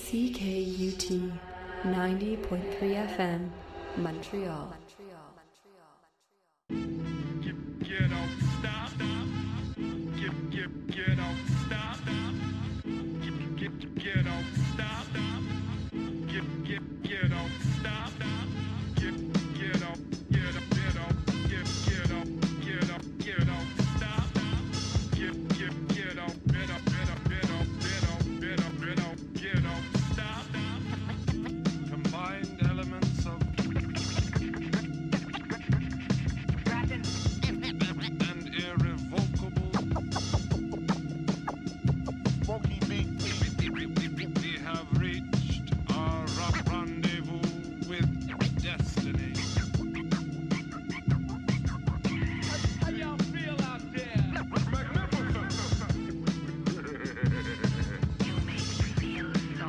CKUT 90.3 FM, Montreal. Get on, stop. Get on, stop. Get on, stop. Get on, stop. Get on, stop. Get on, stop. Combined elements of and irrevocable funky beat. We have reached our rendezvous with destiny. How y'all feel out there? Magnificent. You make me feel so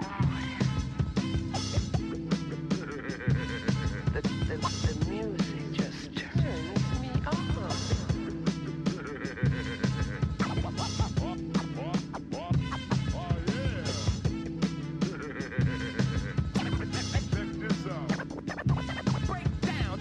the music just turns me on. Check this out. Breakdown.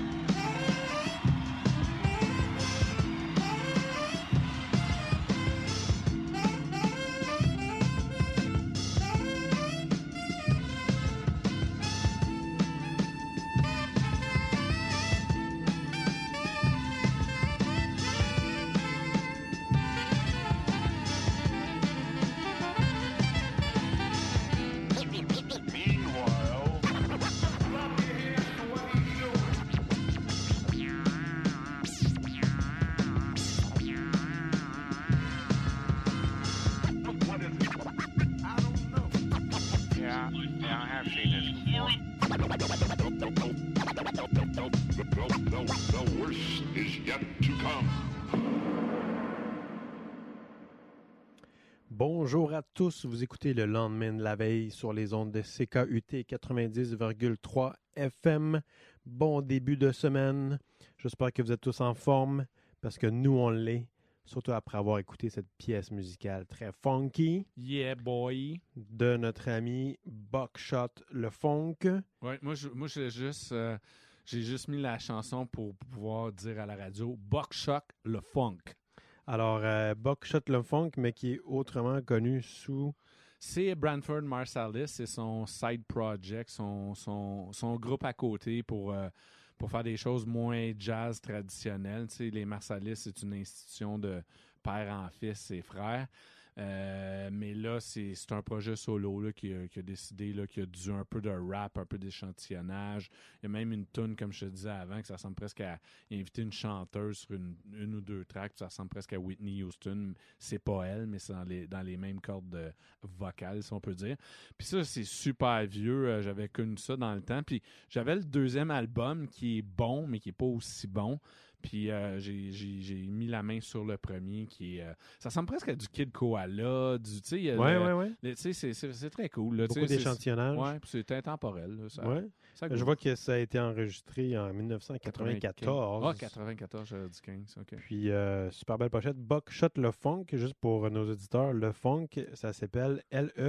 Meanwhile, clap your hands for what he's doing. What is it? I don't know. Yeah, I have seen this before. The worst is yet to come. Bonjour à tous, vous écoutez le lendemain de la veille sur les ondes de CKUT 90,3 FM. Bon début de semaine. J'espère que vous êtes tous en forme parce que nous on l'est, surtout après avoir écouté cette pièce musicale très funky Yeah, boy. de notre ami Buckshot le Funk. Ouais, moi, j'ai juste mis la chanson pour pouvoir dire à la radio Buckshot le funk. Alors, Buckshot le Funk, mais qui est autrement connu sous... C'est Branford Marsalis, c'est son side project, son groupe à côté pour faire des choses moins jazz traditionnelles. Tu sais, les Marsalis, c'est une institution de père en fils et frère. Mais là, c'est un projet solo là, qui a décidé, là, qui a dû un peu de rap, un peu d'échantillonnage. Il y a même une tune, comme je te disais avant, que ça ressemble presque à inviter une chanteuse sur une ou deux tracks, puis ça ressemble presque à Whitney Houston. C'est pas elle, mais c'est dans les mêmes cordes vocales, si on peut dire. Puis ça, c'est super vieux. J'avais connu ça dans le temps. Puis j'avais le deuxième album qui est bon, mais qui est pas aussi bon. Puis j'ai mis la main sur le premier qui est... ça ressemble presque à du Kid Koala, du... Tu sais, Ouais. tu sais, c'est très cool. Là, Beaucoup tu sais, d'échantillonnage. Ouais, puis c'est intemporel. Là, ça, Ouais. ça Je vois que ça a été enregistré en 1994. Ah, 94, j'avais dit 15, OK. Puis, super belle pochette. Buckshot le Funk, juste pour nos auditeurs, le Funk, ça s'appelle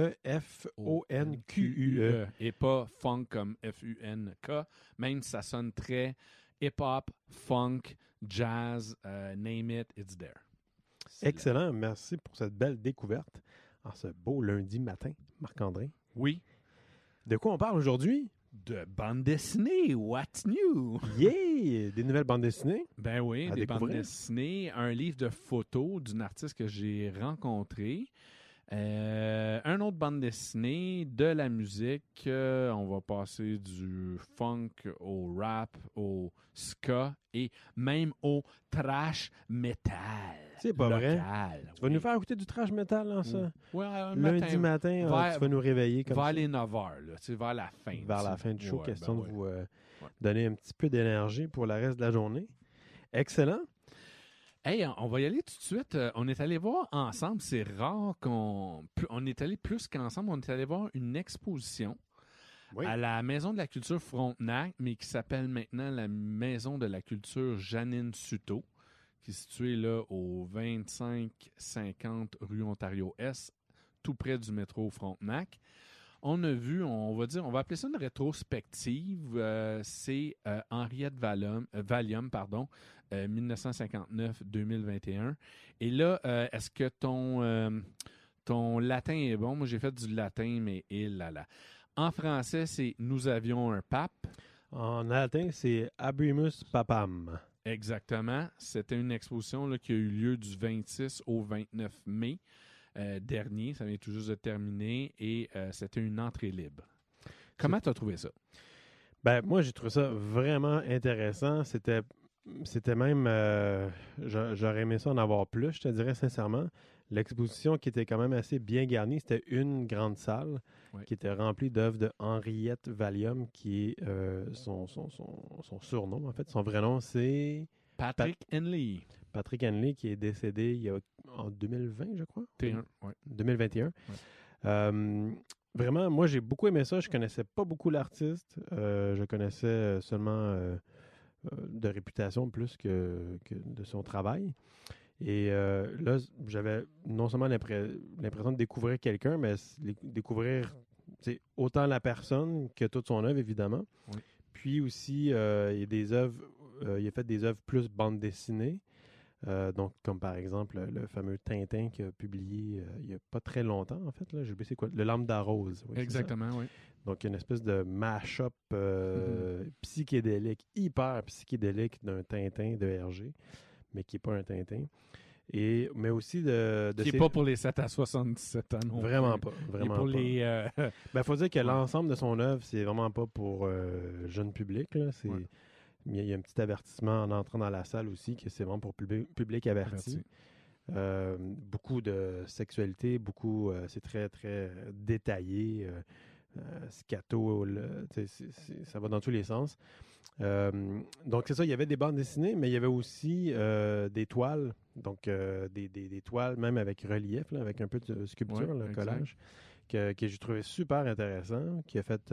L-E-F-O-N-Q-U-E. Et pas funk comme F-U-N-K, même si ça sonne très hip-hop, funk, jazz, name it, it's there. Excellent, merci pour cette belle découverte en ce beau lundi matin, Marc-André. Oui. De quoi on parle aujourd'hui? De bande dessinée, what's new? Yeah! Des nouvelles bandes dessinées? Ben oui, À des bandes découvrir. dessinées, un livre de photos d'une artiste que j'ai rencontrée, un autre bande dessinée, de la musique, on va passer du funk au rap, au ska et même au trash metal. C'est pas vrai. local. Tu vas nous faire écouter du trash metal, hein, ça? Ouais, un Lundi matin, vers- tu vas nous réveiller comme vers ça. les 9h, là, tu sais, vers la fin. Vers la tu sais. fin du show, Ouais, question ben de ouais. vous Ouais. donner un petit peu d'énergie pour le reste de la journée. Excellent. Hey, on va y aller tout de suite. On est allé voir ensemble. C'est rare on est allé plus qu'ensemble. On est allé voir une exposition Oui. à la Maison de la Culture Frontenac, mais qui s'appelle maintenant la Maison de la Culture Janine Suto, qui est située là au 2550 rue Ontario-Est, tout près du métro Frontenac. on a vu, on va appeler ça une rétrospective. C'est Henriette Valium, 1959-2021. Et là, est-ce que ton latin est bon? Moi, j'ai fait du latin, mais là. En français, c'est « Nous avions un pape ». En latin, c'est Abrimus Papam. Exactement. C'était une exposition là, qui a eu lieu du 26 au 29 mai dernier. Ça vient tout juste de terminer et c'était une entrée libre. Comment tu as trouvé ça? Ben, moi, j'ai trouvé ça vraiment intéressant. C'était même... j'aurais aimé ça en avoir plus, je te dirais sincèrement. L'exposition qui était quand même assez bien garnie, c'était une grande salle qui était remplie d'œuvres de Henriette Valium, qui est son surnom, en fait. Son vrai nom, c'est... Patrick Henley. Patrick Henley, qui est décédé en 2020, je crois. 2021. Ouais. Vraiment, moi, j'ai beaucoup aimé ça. Je connaissais pas beaucoup l'artiste. Je connaissais seulement de réputation plus que de son travail. Et là, j'avais non seulement l'impression de découvrir quelqu'un, mais découvrir autant la personne que toute son œuvre, évidemment. Oui. Puis aussi, il y a des œuvres, il a fait des œuvres plus bande dessinée. Donc, comme par exemple le fameux Tintin qu'il a publié il n'y a pas très longtemps, en fait. Là, j'ai oublié c'est quoi? Le Lambda Rose. Oui, exactement, oui. Donc, il y a une espèce de mash-up psychédélique, hyper psychédélique d'un Tintin de Hergé, mais qui n'est pas un Tintin. Mais aussi de qui n'est pas pour les 7 à 77 ans non Vraiment plus. pas. Vraiment pour pas. les... Ben, faut dire que l'ensemble de son œuvre, c'est vraiment pas pour jeune public. Là. Il y a un petit avertissement en entrant dans la salle aussi, que c'est vraiment pour public averti. Beaucoup de sexualité, c'est très, très détaillé. Scato, ça va dans tous les sens. Donc, c'est ça, il y avait des bandes dessinées, mais il y avait aussi des toiles, donc des toiles même avec relief, là, avec un peu de sculpture, le collage, que j'ai trouvé super intéressant, qui a fait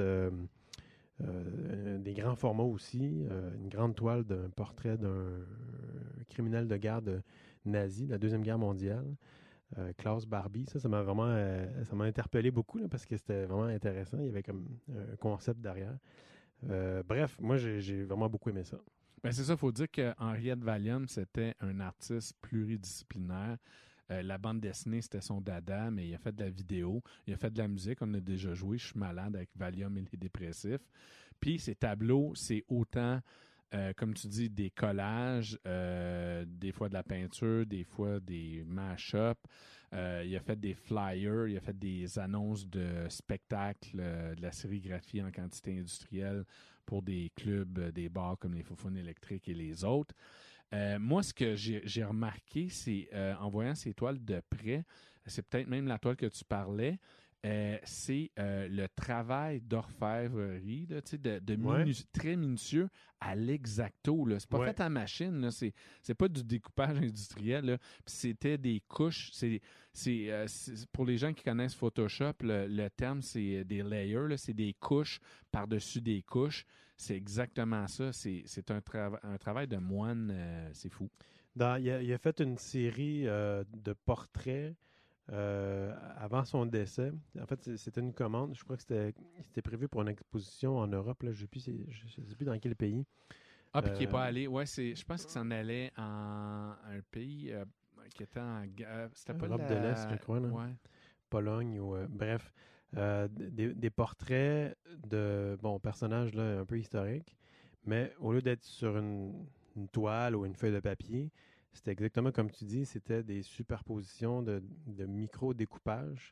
des grands formats aussi, une grande toile d'un portrait d'un criminel de guerre nazi de la Deuxième Guerre mondiale. Klaus Barbie, ça m'a vraiment ça m'a interpellé beaucoup là, parce que c'était vraiment intéressant. Il y avait comme un concept derrière. Bref, moi j'ai vraiment beaucoup aimé ça. Ben c'est ça, il faut dire que Henriette Valium, c'était un artiste pluridisciplinaire. La bande dessinée, c'était son dada, mais il a fait de la vidéo, il a fait de la musique, on a déjà joué, Je suis malade avec Valium et les dépressifs. Puis ses tableaux, c'est autant comme tu dis, des collages, des fois de la peinture, des fois des mash-ups. Il a fait des flyers, il a fait des annonces de spectacles, de la sérigraphie en quantité industrielle pour des clubs, des bars comme les Faufounes électriques et les autres. Moi, ce que j'ai remarqué, c'est en voyant ces toiles de près, c'est peut-être même la toile que tu parlais, c'est le travail d'orfèvrerie, là, très minutieux à l'exacto. Là. C'est pas fait à machine, là. C'est pas du découpage industriel. Là. Puis c'était des couches. C'est pour les gens qui connaissent Photoshop, le terme, c'est des layers. Là. C'est des couches par-dessus des couches. C'est exactement ça. C'est un travail de moine. C'est fou. Il a fait une série de portraits avant son décès. En fait, c'était une commande. Je crois que c'était prévu pour une exposition en Europe. Là. Je ne sais plus dans quel pays. Ah, puis qui n'est pas allé. Ouais, je pense qu'il s'en allait en un pays qui était en guerre. C'était pas Europe de l'Est, je crois. Là. Ouais. Pologne ou bref. Des portraits de personnages là, un peu historiques. Mais au lieu d'être sur une toile ou une feuille de papier, c'était exactement comme tu dis, c'était des superpositions de micro-découpage,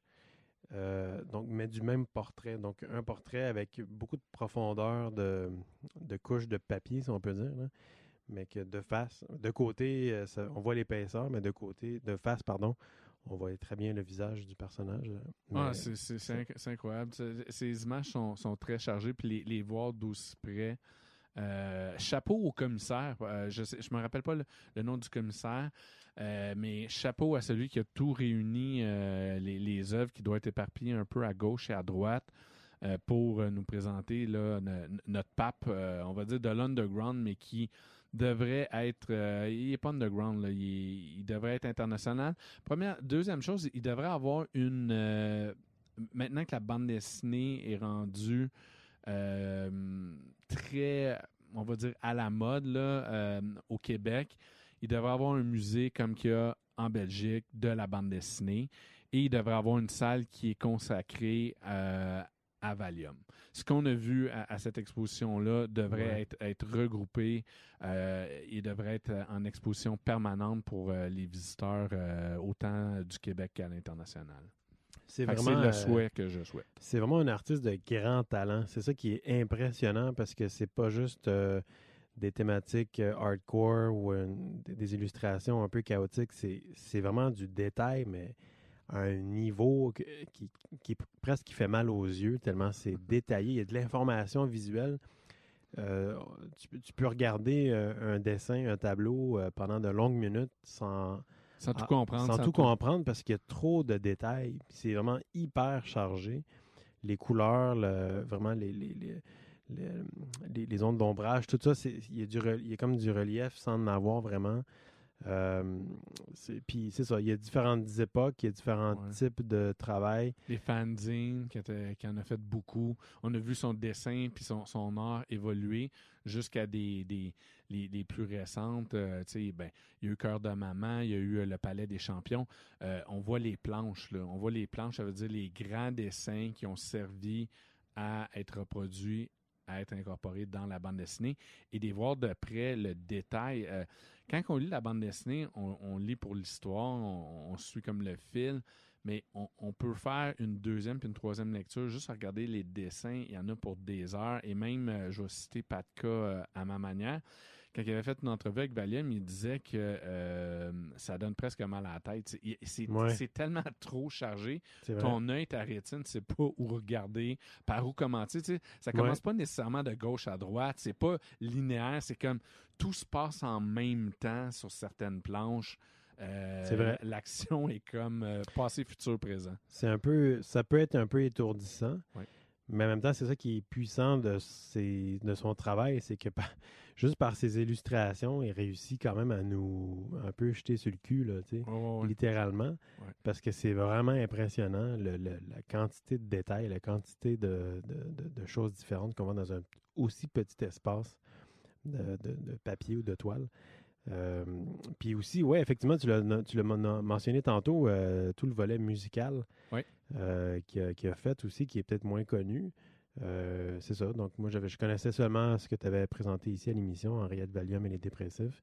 mais du même portrait. Donc, un portrait avec beaucoup de profondeur de couches de papier, si on peut dire, là, mais que de côté, on voit l'épaisseur, mais de face, on voit très bien le visage du personnage. C'est incroyable. Ces images sont très chargées, puis les voir d'aussi près. Chapeau au commissaire. Je me rappelle pas le nom du commissaire, mais chapeau à celui qui a tout réuni, les œuvres qui doivent être éparpillées un peu à gauche et à droite pour nous présenter là, notre pape, on va dire de l'underground, mais qui devrait être... il n'est pas underground, là, il devrait être international. Deuxième chose, il devrait avoir une maintenant que la bande dessinée est rendue très, on va dire, à la mode là, au Québec, il devrait avoir un musée comme qu'il y a en Belgique de la bande dessinée et il devrait avoir une salle qui est consacrée à Valium. Ce qu'on a vu à cette exposition-là devrait être regroupé. Il devrait être en exposition permanente pour les visiteurs autant du Québec qu'à l'international. C'est Fait que vraiment c'est le souhait que je souhaite. C'est vraiment un artiste de grand talent. C'est ça qui est impressionnant parce que c'est pas juste des thématiques hardcore ou des illustrations un peu chaotiques. C'est vraiment du détail, mais à un niveau qui presque qui fait mal aux yeux, tellement c'est détaillé. Il y a de l'information visuelle. Tu peux regarder un dessin, un tableau pendant de longues minutes sans tout comprendre. Sans tout comprendre parce qu'il y a trop de détails. C'est vraiment hyper chargé. Les couleurs, vraiment les ondes d'ombrage, tout ça, il y a comme du relief sans en avoir vraiment. Puis c'est ça, il y a différentes époques, il y a différents types de travail. Les fanzines qui en a fait beaucoup. On a vu son dessin puis son art évoluer jusqu'à les plus récentes. Il y a eu Cœur de maman, il y a eu le Palais des champions. On voit les planches, là. On voit les planches, ça veut dire les grands dessins qui ont servi à être reproduits, à être incorporés dans la bande dessinée et de voir de près le détail. Quand on lit la bande dessinée, on lit pour l'histoire, on suit comme le fil, mais on peut faire une deuxième puis une troisième lecture, juste à regarder les dessins, il y en a pour des heures, et même, je vais citer Patka à ma manière, quand il avait fait une entrevue avec Valium, il disait que ça donne presque mal à la tête. C'est tellement trop chargé. Ton œil, ta rétine, tu sais pas où regarder, par où commencer. Ça commence pas nécessairement de gauche à droite. C'est pas linéaire. C'est comme tout se passe en même temps sur certaines planches. C'est vrai. L'action est comme passé, futur, présent. Ça peut être un peu étourdissant. Oui. Mais en même temps, c'est ça qui est puissant de son travail, c'est que juste par ses illustrations, il réussit quand même à nous un peu jeter sur le cul, là, littéralement, parce que c'est vraiment impressionnant, la quantité de détails, la quantité de choses différentes qu'on voit dans un aussi petit espace de papier ou de toile. Puis aussi, effectivement, tu l'as mentionné tantôt, tout le volet musical qu'il a fait aussi, qui est peut-être moins connu. C'est ça. Donc, moi, je connaissais seulement ce que tu avais présenté ici à l'émission, Henriette Valium et les dépressifs.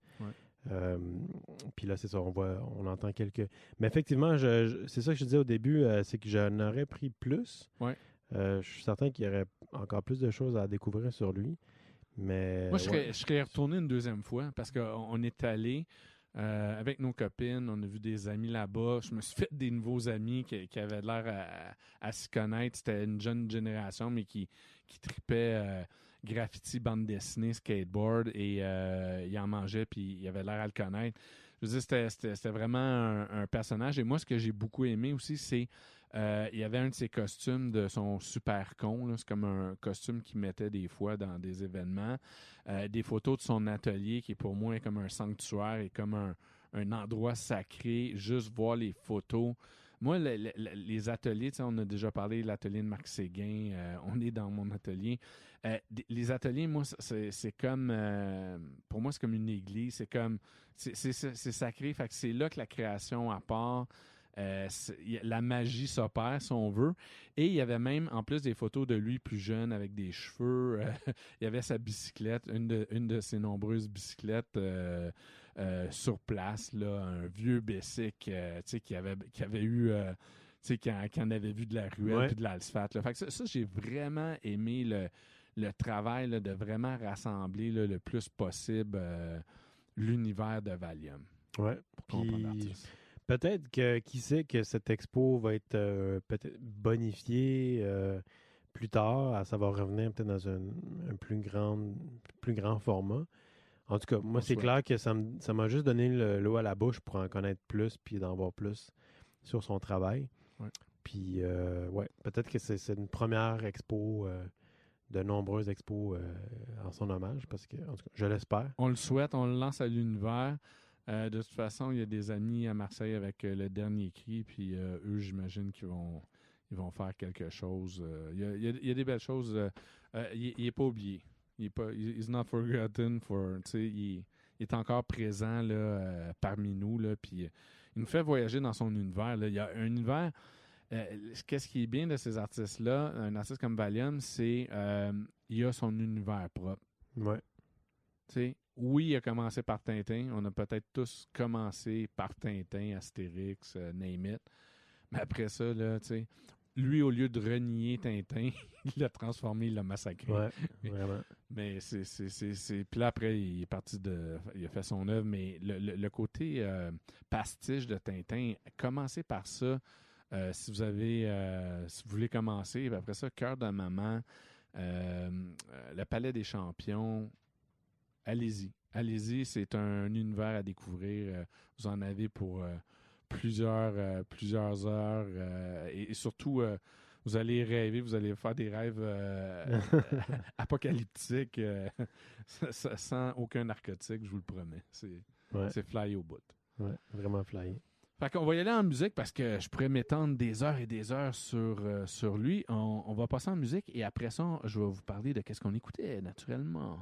Puis là, c'est ça, on entend quelques... Mais effectivement, c'est ça que je disais au début, c'est que j'en aurais pris plus. Je suis certain qu'il y aurait encore plus de choses à découvrir sur lui. Mais moi, je serais retourné une deuxième fois parce qu'on est allé avec nos copines, on a vu des amis là-bas. Je me suis fait des nouveaux amis qui avaient l'air à s'y connaître. C'était une jeune génération, mais qui tripait graffiti, bande dessinée, skateboard, et il en mangeait, puis il avait l'air à le connaître. Je veux dire, c'était vraiment un personnage. Et moi, ce que j'ai beaucoup aimé aussi, c'est il y avait un de ses costumes de son super con. Là. C'est comme un costume qu'il mettait des fois dans des événements. Des photos de son atelier qui, pour moi, est comme un sanctuaire et comme un endroit sacré. Juste voir les photos. Moi, les ateliers, on a déjà parlé de l'atelier de Marc Séguin. On est dans mon atelier. Les ateliers, moi, c'est comme... pour moi, c'est comme une église. C'est comme... C'est sacré. Fait que c'est là que la création à part... la magie s'opère, si on veut. Et il y avait même, en plus des photos de lui plus jeune avec des cheveux, il y avait sa bicyclette, une de ses nombreuses bicyclettes sur place, là, un vieux bicycle qui avait eu... qui en avait vu de la ruelle puis de l'asphalte. Fait que ça, j'ai vraiment aimé le travail là, de vraiment rassembler là, le plus possible l'univers de Valium. Ouais. Pour comprendre l'artiste. Peut-être que, qui sait, que cette expo va être peut-être bonifiée plus tard, ça va revenir peut-être dans un plus grand format. En tout cas, moi, c'est clair que ça m'a juste donné l'eau à la bouche pour en connaître plus puis d'en voir plus sur son travail. Ouais. Puis, peut-être que c'est une première expo de nombreuses expos en son hommage, parce que, en tout cas, je l'espère. On le souhaite, on le lance à l'univers. De toute façon, il y a des amis à Marseille avec le dernier cri, puis eux, j'imagine qu'ils vont ils vont faire quelque chose. Il y a des belles choses. Il n'est pas oublié. He's not forgotten il est encore présent là, parmi nous. Là, puis il nous fait voyager dans son univers. Là. Il y a un univers. Qu'est-ce qui est bien de ces artistes-là, un artiste comme Valium, c'est il a son univers propre. Ouais. T'sais, oui, il a commencé par Tintin. On a peut-être tous commencé par Tintin, Astérix, name it. Mais après ça, là, lui, au lieu de renier Tintin, il l'a transformé, il l'a massacré. Ouais, vraiment. Mais puis là, après, il est parti il a fait son œuvre, mais le côté pastiche de Tintin, commencez par ça. Si vous voulez commencer, puis après ça, Cœur de maman, le Palais des champions, allez-y. Allez-y, c'est un univers à découvrir. Vous en avez pour plusieurs heures. Et surtout, vous allez rêver, vous allez faire des rêves apocalyptiques sans aucun narcotique, je vous le promets. C'est fly au bout. Ouais, vraiment fly. Fait qu'on va y aller en musique parce que je pourrais m'étendre des heures et des heures sur lui. On va passer en musique et après ça, je vais vous parler de qu'est-ce qu'on écoutait naturellement.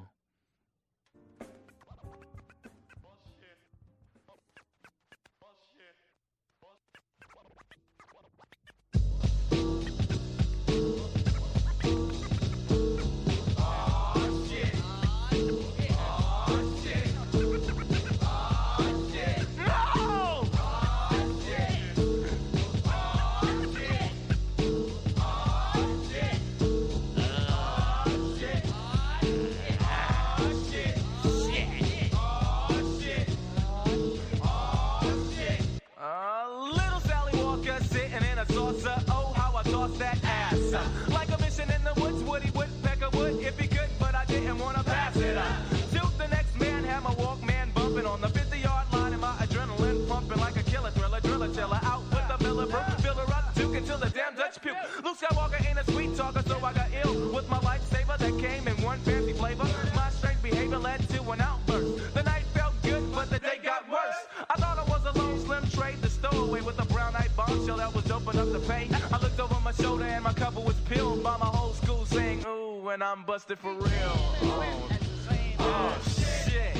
Luke Skywalker ain't a sweet talker, so I got ill with my lifesaver that came in one fancy flavor. My strange behavior led to an outburst. The night felt good, but the day got worse. I thought I was a lone slim trade, the stowaway with a brown-eyed bombshell that was dope enough to pay. I looked over my shoulder and my cover was peeled by my whole school saying, ooh, and I'm busted for real. Oh shit.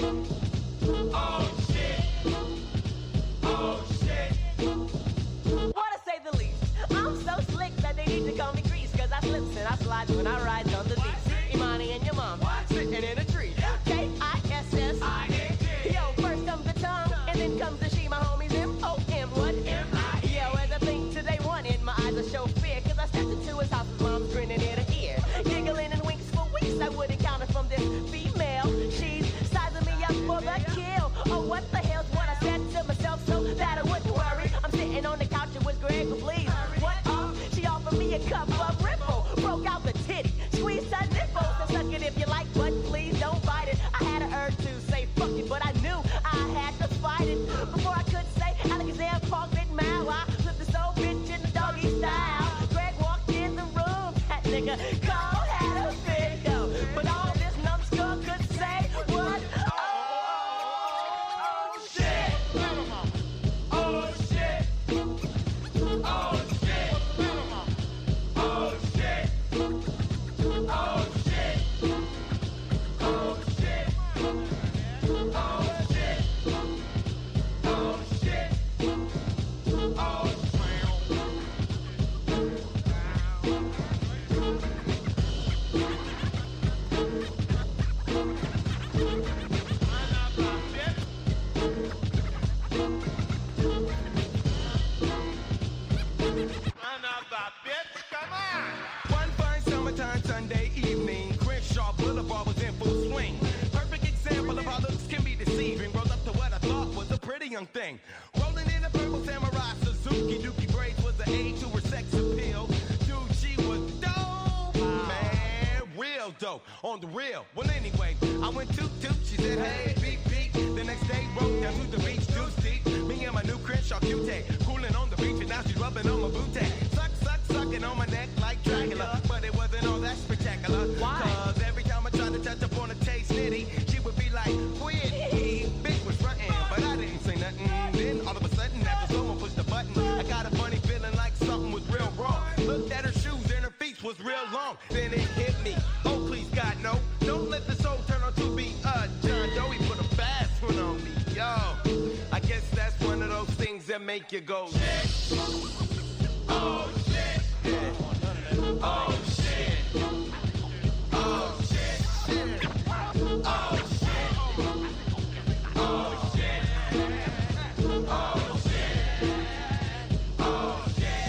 Oh shit. Oh shit. What to say the least? I'm so slick that they need to call me Grease, cause I slips and I slides when I ride on the leash. Imani and your mom sitting in a tree. K-I-S-S-I-N-G. Yo, first comes the tongue, and then comes the she. My homies M-O-M, what? M-I. Yo, as I think today one in my eyes, I show fear, cause I stepped into his house with mom's grinning ear to ear. Giggling and winks for weeks, I wouldn't count it from this female. She's sizing me up for the kill. Oh, what the hell's what I said to myself so that I wouldn't worry. I'm sitting on the couch and was Greg, please. What up? She offered me a cup of Ripple. Broke out the titty, squeezed her nipple. So suck it if you like, but please don't bite it. I had an urge to say fuck it, but I knew I had to fight it. Before I could say Alexander Park bit mad, I flipped the soul bitch in the doggy style. Greg walked in the room, that nigga cold had a fit though. But all this numbskull could say was, oh shit. Oh shit. Oh shit. Oh shit. Oh shit. Oh shit. Oh shit. Oh shit. Oh one fine summertime Sunday evening, Crenshaw Boulevard was in full swing. Perfect example of how looks can be deceiving. Rolled up to what I thought was a pretty young thing. Rolling in a purple samurai Suzuki. Dookie braids was the aid to her sex appeal. Dude, she was dope, man, real dope, on the real. Well, anyway, I went toot, she said, hey, beep, beep. The next day, rode down to the beach, deuce deep. Me and my new Crenshaw Q-Tay, cooling on the beach, and now she's rubbing on my booty. Sucking on my neck like Dracula, but it wasn't all that spectacular. Why? Cause every time I tried to touch up on a taste nitty, she would be like, quit. Bitch was frontin', but I didn't say nothing. Then all of a sudden, after someone pushed the button, I got a funny feeling like something was real wrong. Looked was real long. Then it hit me. Oh, please, God, no. Don't let the soul turn on to be John Doe. He put a fast one on me. Yo, I guess that's one of those things that make you go, shit. Oh, shit. Yeah. Oh, shit. Oh, shit. Shit. Oh, shit. Oh, shit. Oh, shit. Oh,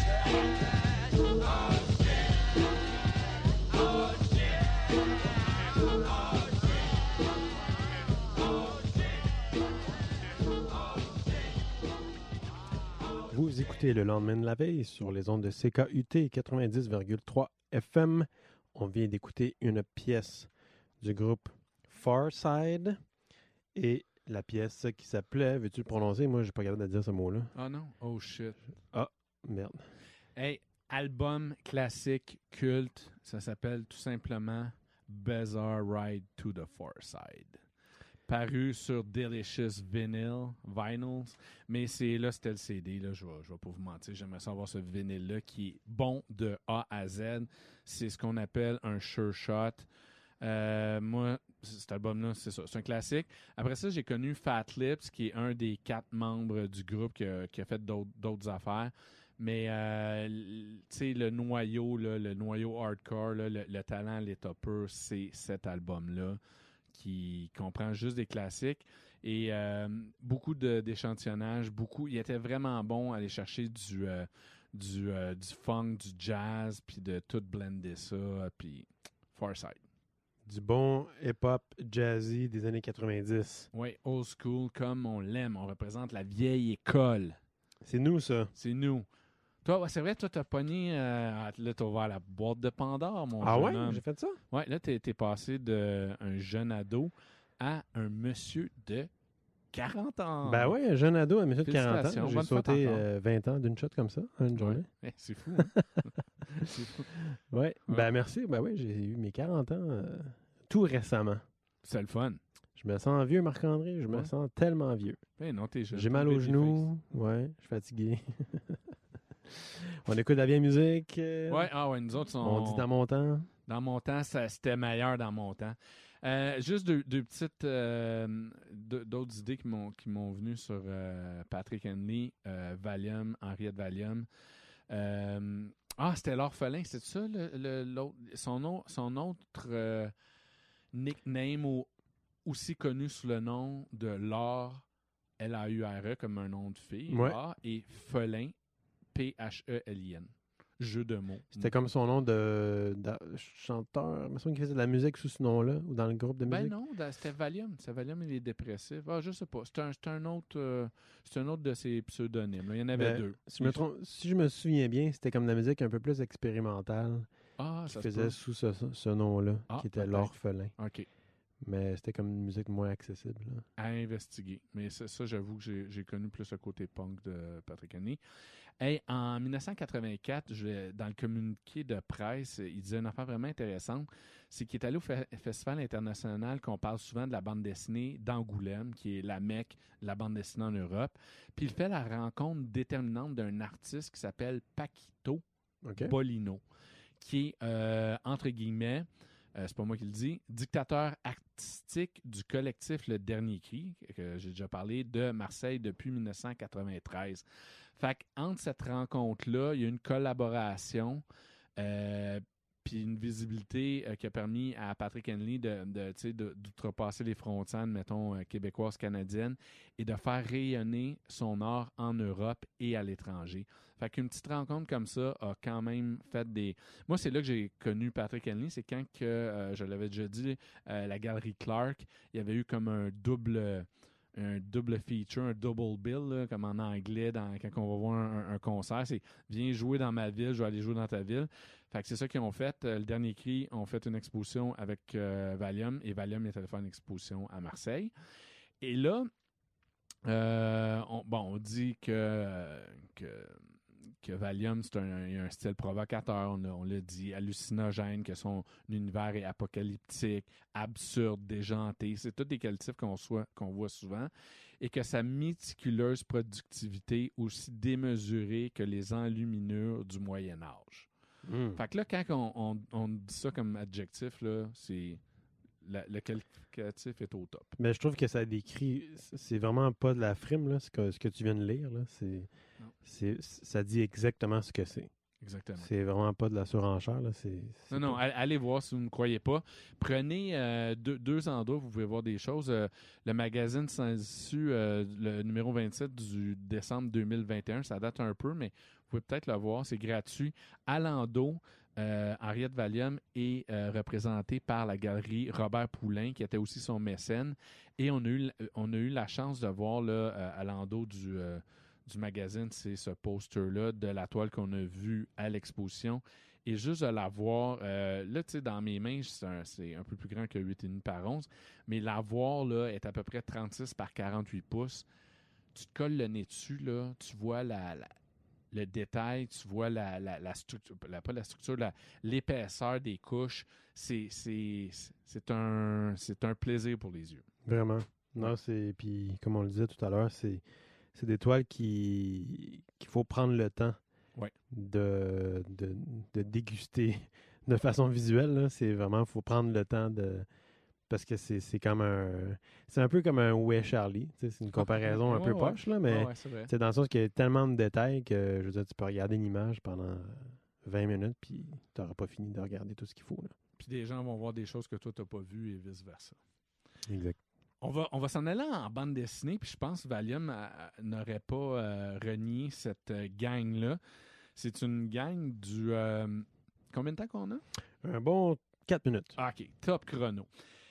Vous écoutez le lendemain de la veille sur les ondes de CKUT 90,3 FM. On vient d'écouter une pièce du groupe Farside et la pièce qui s'appelait, veux-tu le prononcer? Moi, j'ai pas capable de dire ce mot-là. Ah non? Oh shit. Ah, merde. Hey, album classique culte, ça s'appelle tout simplement Bizarre Ride to the Farside. Paru sur Delicious Vinyls, mais c'était le CD, là, je vais pas vous mentir, j'aimerais savoir ce vinyle-là qui est bon de A à Z. C'est ce qu'on appelle un sure shot. Moi, cet album-là, c'est ça, c'est un classique. Après ça, j'ai connu Fat Lips, qui est un des 4 membres du groupe qui a fait d'autres affaires. Mais, tu sais, le noyau hardcore, là, le talent à l'état pur, c'est cet album-là qui comprend juste des classiques. Et beaucoup d'échantillonnage, il était vraiment bon à aller chercher du funk, du jazz, puis de tout blender ça, puis Farside. Du bon hip-hop jazzy des années 90. Oui, old school comme on l'aime. On représente la vieille école. C'est nous, ça. C'est nous. Toi, c'est vrai, toi, t'as pogné... là, t'as ouvert la boîte de Pandore, mon Ah jeune ouais? homme. J'ai fait ça? Ouais, là, t'es passé d'un jeune ado à un monsieur de 40 ans. Ben oui, un jeune ado, un monsieur de 40 ans. Félicitations, J'ai bonne fête sauté encore. 20 ans d'une shot comme ça, une journée. Ouais, c'est fou, hein? C'est fou. Ouais. Ben merci. Ben oui, j'ai eu mes 40 ans tout récemment. C'est le fun. Je me sens vieux, Marc-André. Je me Ouais. sens tellement vieux. Ben non, t'es jeune. J'ai mal aux genoux. Ouais, je suis fatigué. On écoute de la vieille musique. Ouais, nous autres, On dit dans mon temps. Dans mon temps, c'était meilleur dans mon temps. Juste deux petites d'autres idées qui m'ont venu sur Patrick Henley, Valium, Henriette Valium. C'était l'orphelin, c'est ça l'autre, son autre nickname aussi connu sous le nom de Laure, Laure, comme un nom de fille, Ouais. Laure, et Felin, Phelin. Jeu de mots. C'était comme son nom de chanteur. Il me semble qu'il faisait de la musique sous ce nom-là ou dans le groupe de musique. Ben non, c'était Valium. C'est Valium et les dépressifs. Ah, je sais pas. C'est un autre de ses pseudonymes. Là. Il y en avait deux. Si je me souviens bien, c'était comme de la musique un peu plus expérimentale Ah, qui ça se faisait peut. sous ce nom-là, qui était peut-être. l'orphelin. OK. Mais c'était comme une musique moins accessible. Là. À investiguer. Mais ça, j'avoue que j'ai connu plus le côté punk de Patrick Henley. Hey, en 1984, dans le communiqué de presse, il disait une affaire vraiment intéressante. C'est qu'il est allé au Festival international qu'on parle souvent de la bande dessinée d'Angoulême, qui est la Mecque de la bande dessinée en Europe. Puis il fait la rencontre déterminante d'un artiste qui s'appelle Paquito Bolino, qui est, entre guillemets, c'est pas moi qui le dis, dictateur artistique du collectif Le Dernier Cri, que j'ai déjà parlé, de Marseille depuis 1993. Fait qu'entre cette rencontre-là, il y a une collaboration puis une visibilité qui a permis à Patrick Henley d'outrepasser les frontières, mettons, québécoises, canadiennes, et de faire rayonner son art en Europe et à l'étranger. Fait qu'une petite rencontre comme ça a quand même fait des... Moi, c'est là que j'ai connu Patrick Henley, c'est quand que, je l'avais déjà dit, la Galerie Clark, il y avait eu comme un double feature, un double bill, là, comme en anglais, quand on va voir un concert, c'est « Viens jouer dans ma ville, je vais aller jouer dans ta ville ». Fait que c'est ça qu'ils ont fait. Le Dernier Cri ont fait une exposition avec Valium, et Valium est allé faire une exposition à Marseille. Et là, on dit que Valium, il y a un style provocateur, on l'a dit, hallucinogène, que son univers est apocalyptique, absurde, déjanté. C'est tous des qualitifs qu'on voit souvent. Et que sa méticuleuse productivité aussi démesurée que les enluminures du Moyen Âge. Fait que là, quand on dit ça comme adjectif, là, c'est le qualificatif est au top. Mais je trouve que ça décrit, c'est vraiment pas de la frime, là, ce que tu viens de lire. Là, ça dit exactement ce que c'est. Exactement. C'est vraiment pas de la surenchère. Là, Non, allez voir si vous ne me croyez pas. Prenez deux endroits, vous pouvez voir des choses. Le magazine sans issue, le numéro 27 du décembre 2021, ça date un peu, mais vous pouvez peut-être le voir, c'est gratuit. Alando, Henriette Valium est représentée par la galerie Robert Poulain, qui était aussi son mécène. Et on a eu la chance de voir là, Alando du magazine, c'est ce poster-là de la toile qu'on a vue à l'exposition. Et juste de la voir, là, tu sais, dans mes mains, c'est un peu plus grand que 8,5 par 11, mais la voir, là, est à peu près 36 par 48 pouces. Tu te colles le nez dessus, là, tu vois le détail, tu vois la structure, pas la structure, l'épaisseur des couches. C'est un plaisir pour les yeux. Vraiment. Non, puis comme on le disait tout à l'heure, c'est des toiles qu'il faut prendre le temps de déguster de façon visuelle. Là. C'est vraiment, il faut prendre le temps parce que c'est comme c'est un peu comme un Où est Charlie. C'est une comparaison un peu poche, là, mais c'est dans le sens qu'il y a tellement de détails que je veux dire, tu peux regarder une image pendant 20 minutes puis tu n'auras pas fini de regarder tout ce qu'il faut. Là. Puis des gens vont voir des choses que toi, tu n'as pas vues et vice-versa. Exact. On va s'en aller en bande dessinée, puis je pense que Valium n'aurait pas renié cette gang-là. C'est une gang du... combien de temps qu'on a? Un bon 4 minutes. Ah, OK, top chrono.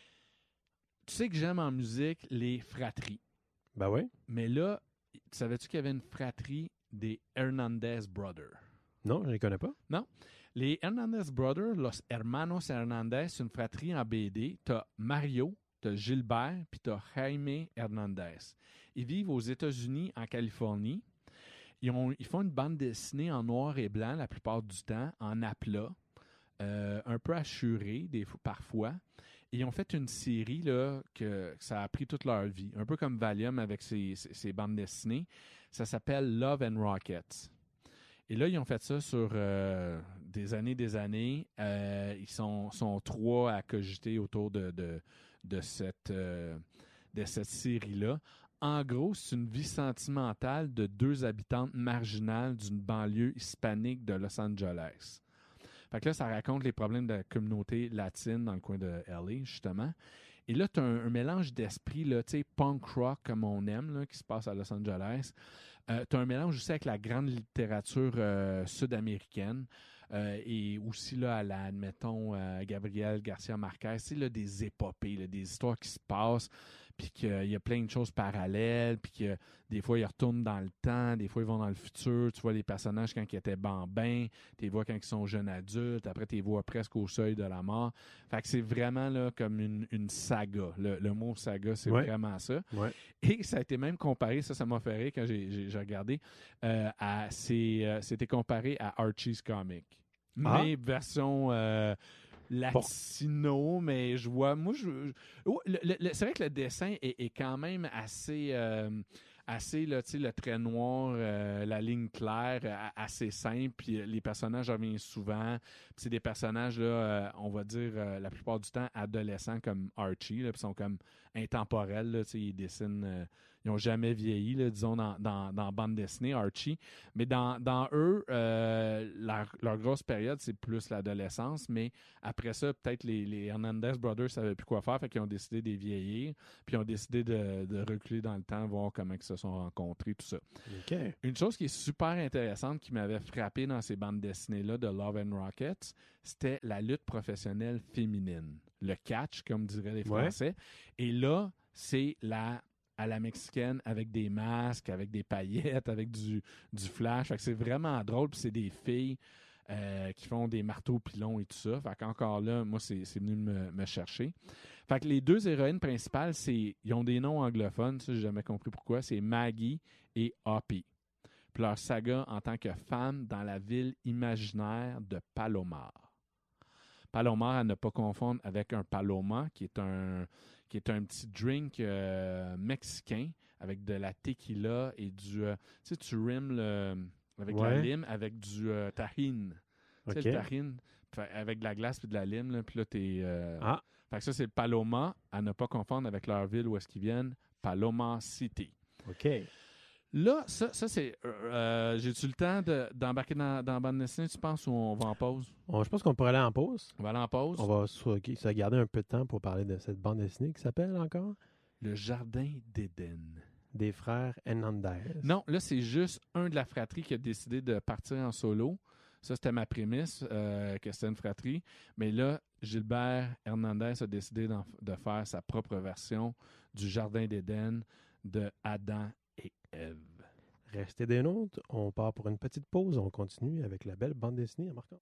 Tu sais que j'aime en musique les fratries. Ben oui. Mais là, savais-tu qu'il y avait une fratrie des Hernandez Brothers? Non, je ne les connais pas. Non. Les Hernandez Brothers, Los Hermanos Hernandez, c'est une fratrie en BD. T'as Mario, t'as Gilbert, puis t'as Jaime Hernandez. Ils vivent aux États-Unis, en Californie. Ils font une bande dessinée en noir et blanc la plupart du temps, en aplat, un peu hachurée parfois. Et ils ont fait une série là, que ça a pris toute leur vie, un peu comme Valium avec ses bandes dessinées. Ça s'appelle Love and Rockets. Et là, ils ont fait ça sur des années. Ils sont trois à cogiter autour de cette série-là. En gros, c'est une vie sentimentale de deux habitantes marginales d'une banlieue hispanique de Los Angeles. Fait que là, ça raconte les problèmes de la communauté latine dans le coin de LA, justement. Et là, tu as un mélange d'esprit, tu sais, punk rock comme on aime, là, qui se passe à Los Angeles. Tu as un mélange aussi avec la grande littérature sud-américaine. Et aussi là, à la, admettons, Gabriel Garcia Marquez, c'est là des épopées, là, des histoires qui se passent, puis qu'il y a plein de choses parallèles, puis que des fois, ils retournent dans le temps, des fois, ils vont dans le futur. Tu vois les personnages quand ils étaient bambins, tu les vois quand ils sont jeunes adultes, après, tu les vois presque au seuil de la mort. Fait que c'est vraiment là comme une saga. Le mot saga, c'est vraiment ça. Ouais. Et ça a été même comparé, ça m'a fait rire quand j'ai regardé, c'était comparé à Archie's Comic. Mais version latino, mais je vois... Moi, c'est vrai que le dessin est quand même assez là, tu sais, le trait noir, la ligne claire, assez simple, puis les personnages reviennent souvent. Puis c'est des personnages, là, on va dire, la plupart du temps, adolescents comme Archie, là, puis sont comme intemporels, là, tu sais, ils dessinent... ils n'ont jamais vieilli, là, disons, dans bande dessinée, Archie. Mais dans eux, leur grosse période, c'est plus l'adolescence. Mais après ça, peut-être les Hernandez Brothers ne savaient plus quoi faire, fait qu'ils ont décidé de vieillir. Puis ils ont décidé de reculer dans le temps, voir comment ils se sont rencontrés, tout ça. Okay. Une chose qui est super intéressante, qui m'avait frappé dans ces bandes dessinées-là de Love and Rockets, c'était la lutte professionnelle féminine. Le catch, comme diraient les Français. Ouais. Et là, c'est à la mexicaine, avec des masques, avec des paillettes, avec du flash. Fait que c'est vraiment drôle. Puis c'est des filles qui font des marteaux pilons et tout ça. Fait qu'encore là, moi, c'est venu me chercher. Fait que les deux héroïnes principales, ils ont des noms anglophones. Ça, j'ai jamais compris pourquoi. C'est Maggie et Hoppy. Puis leur saga en tant que femme dans la ville imaginaire de Palomar. Palomar, à ne pas confondre avec un Paloma, qui est un petit drink mexicain avec de la tequila et du... tu sais, tu rimes avec la lime avec du tahine. Tu sais, OK. le tahine, avec de la glace et de la lime, là, puis là, t'es... Ah, Fait que ça, c'est le Paloma, à ne pas confondre avec leur ville où est-ce qu'ils viennent, Paloma City. OK. Là, ça c'est... j'ai-tu le temps d'embarquer dans la bande dessinée, tu penses, ou on va en pause? Je pense qu'on pourrait aller en pause. On va aller en pause. On va se garder un peu de temps pour parler de cette bande dessinée qui s'appelle encore Le Jardin d'Éden. Des frères Hernandez. Non, là, c'est juste un de la fratrie qui a décidé de partir en solo. Ça, c'était ma prémisse, que c'était une fratrie. Mais là, Gilbert Hernandez a décidé de faire sa propre version du Jardin d'Éden de Adam et Ève. Restez des nôtres. On part pour une petite pause. On continue avec la belle bande dessinée en marquant.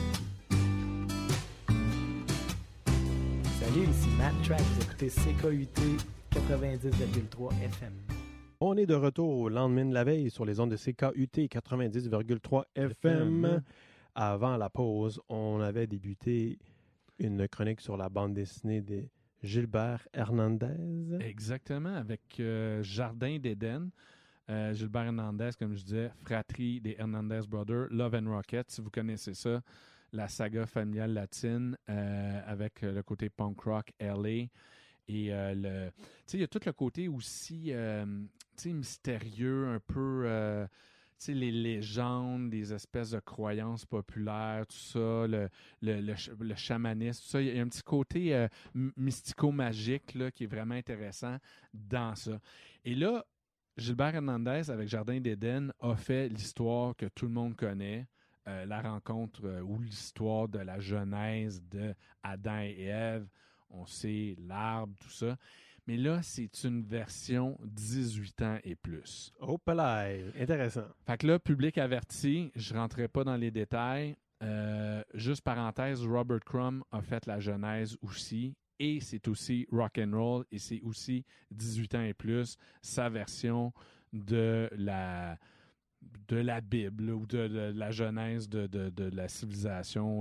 Salut, ici Matt Track. Vous écoutez CKUT 90,3 FM. On est de retour au lendemain de la veille sur les ondes de CKUT 90,3 FM. Avant la pause, on avait débuté une chronique sur la bande dessinée de Gilbert Hernandez. Exactement, avec Jardin d'Éden. Gilbert Hernandez, comme je disais, fratrie des Hernandez Brothers, Love and Rocket, si vous connaissez ça, la saga familiale latine avec le côté punk rock, LA. Et il y a tout le côté aussi mystérieux, un peu les légendes, des espèces de croyances populaires, tout ça, le chamanisme, tout ça. Il y a un petit côté mystico-magique là, qui est vraiment intéressant dans ça. Et là, Gilbert Hernandez, avec Jardin d'Éden, a fait l'histoire que tout le monde connaît, la rencontre ou l'histoire de la genèse de Adam et Ève. On sait l'arbre, tout ça. Mais là, c'est une version 18 ans et plus. Oh, palais! Intéressant. Fait que là, public averti, je ne rentrerai pas dans les détails. Juste parenthèse, Robert Crumb a fait la genèse aussi. Et c'est aussi rock and roll et c'est aussi 18 ans et plus, sa version de la Bible ou de la genèse de la civilisation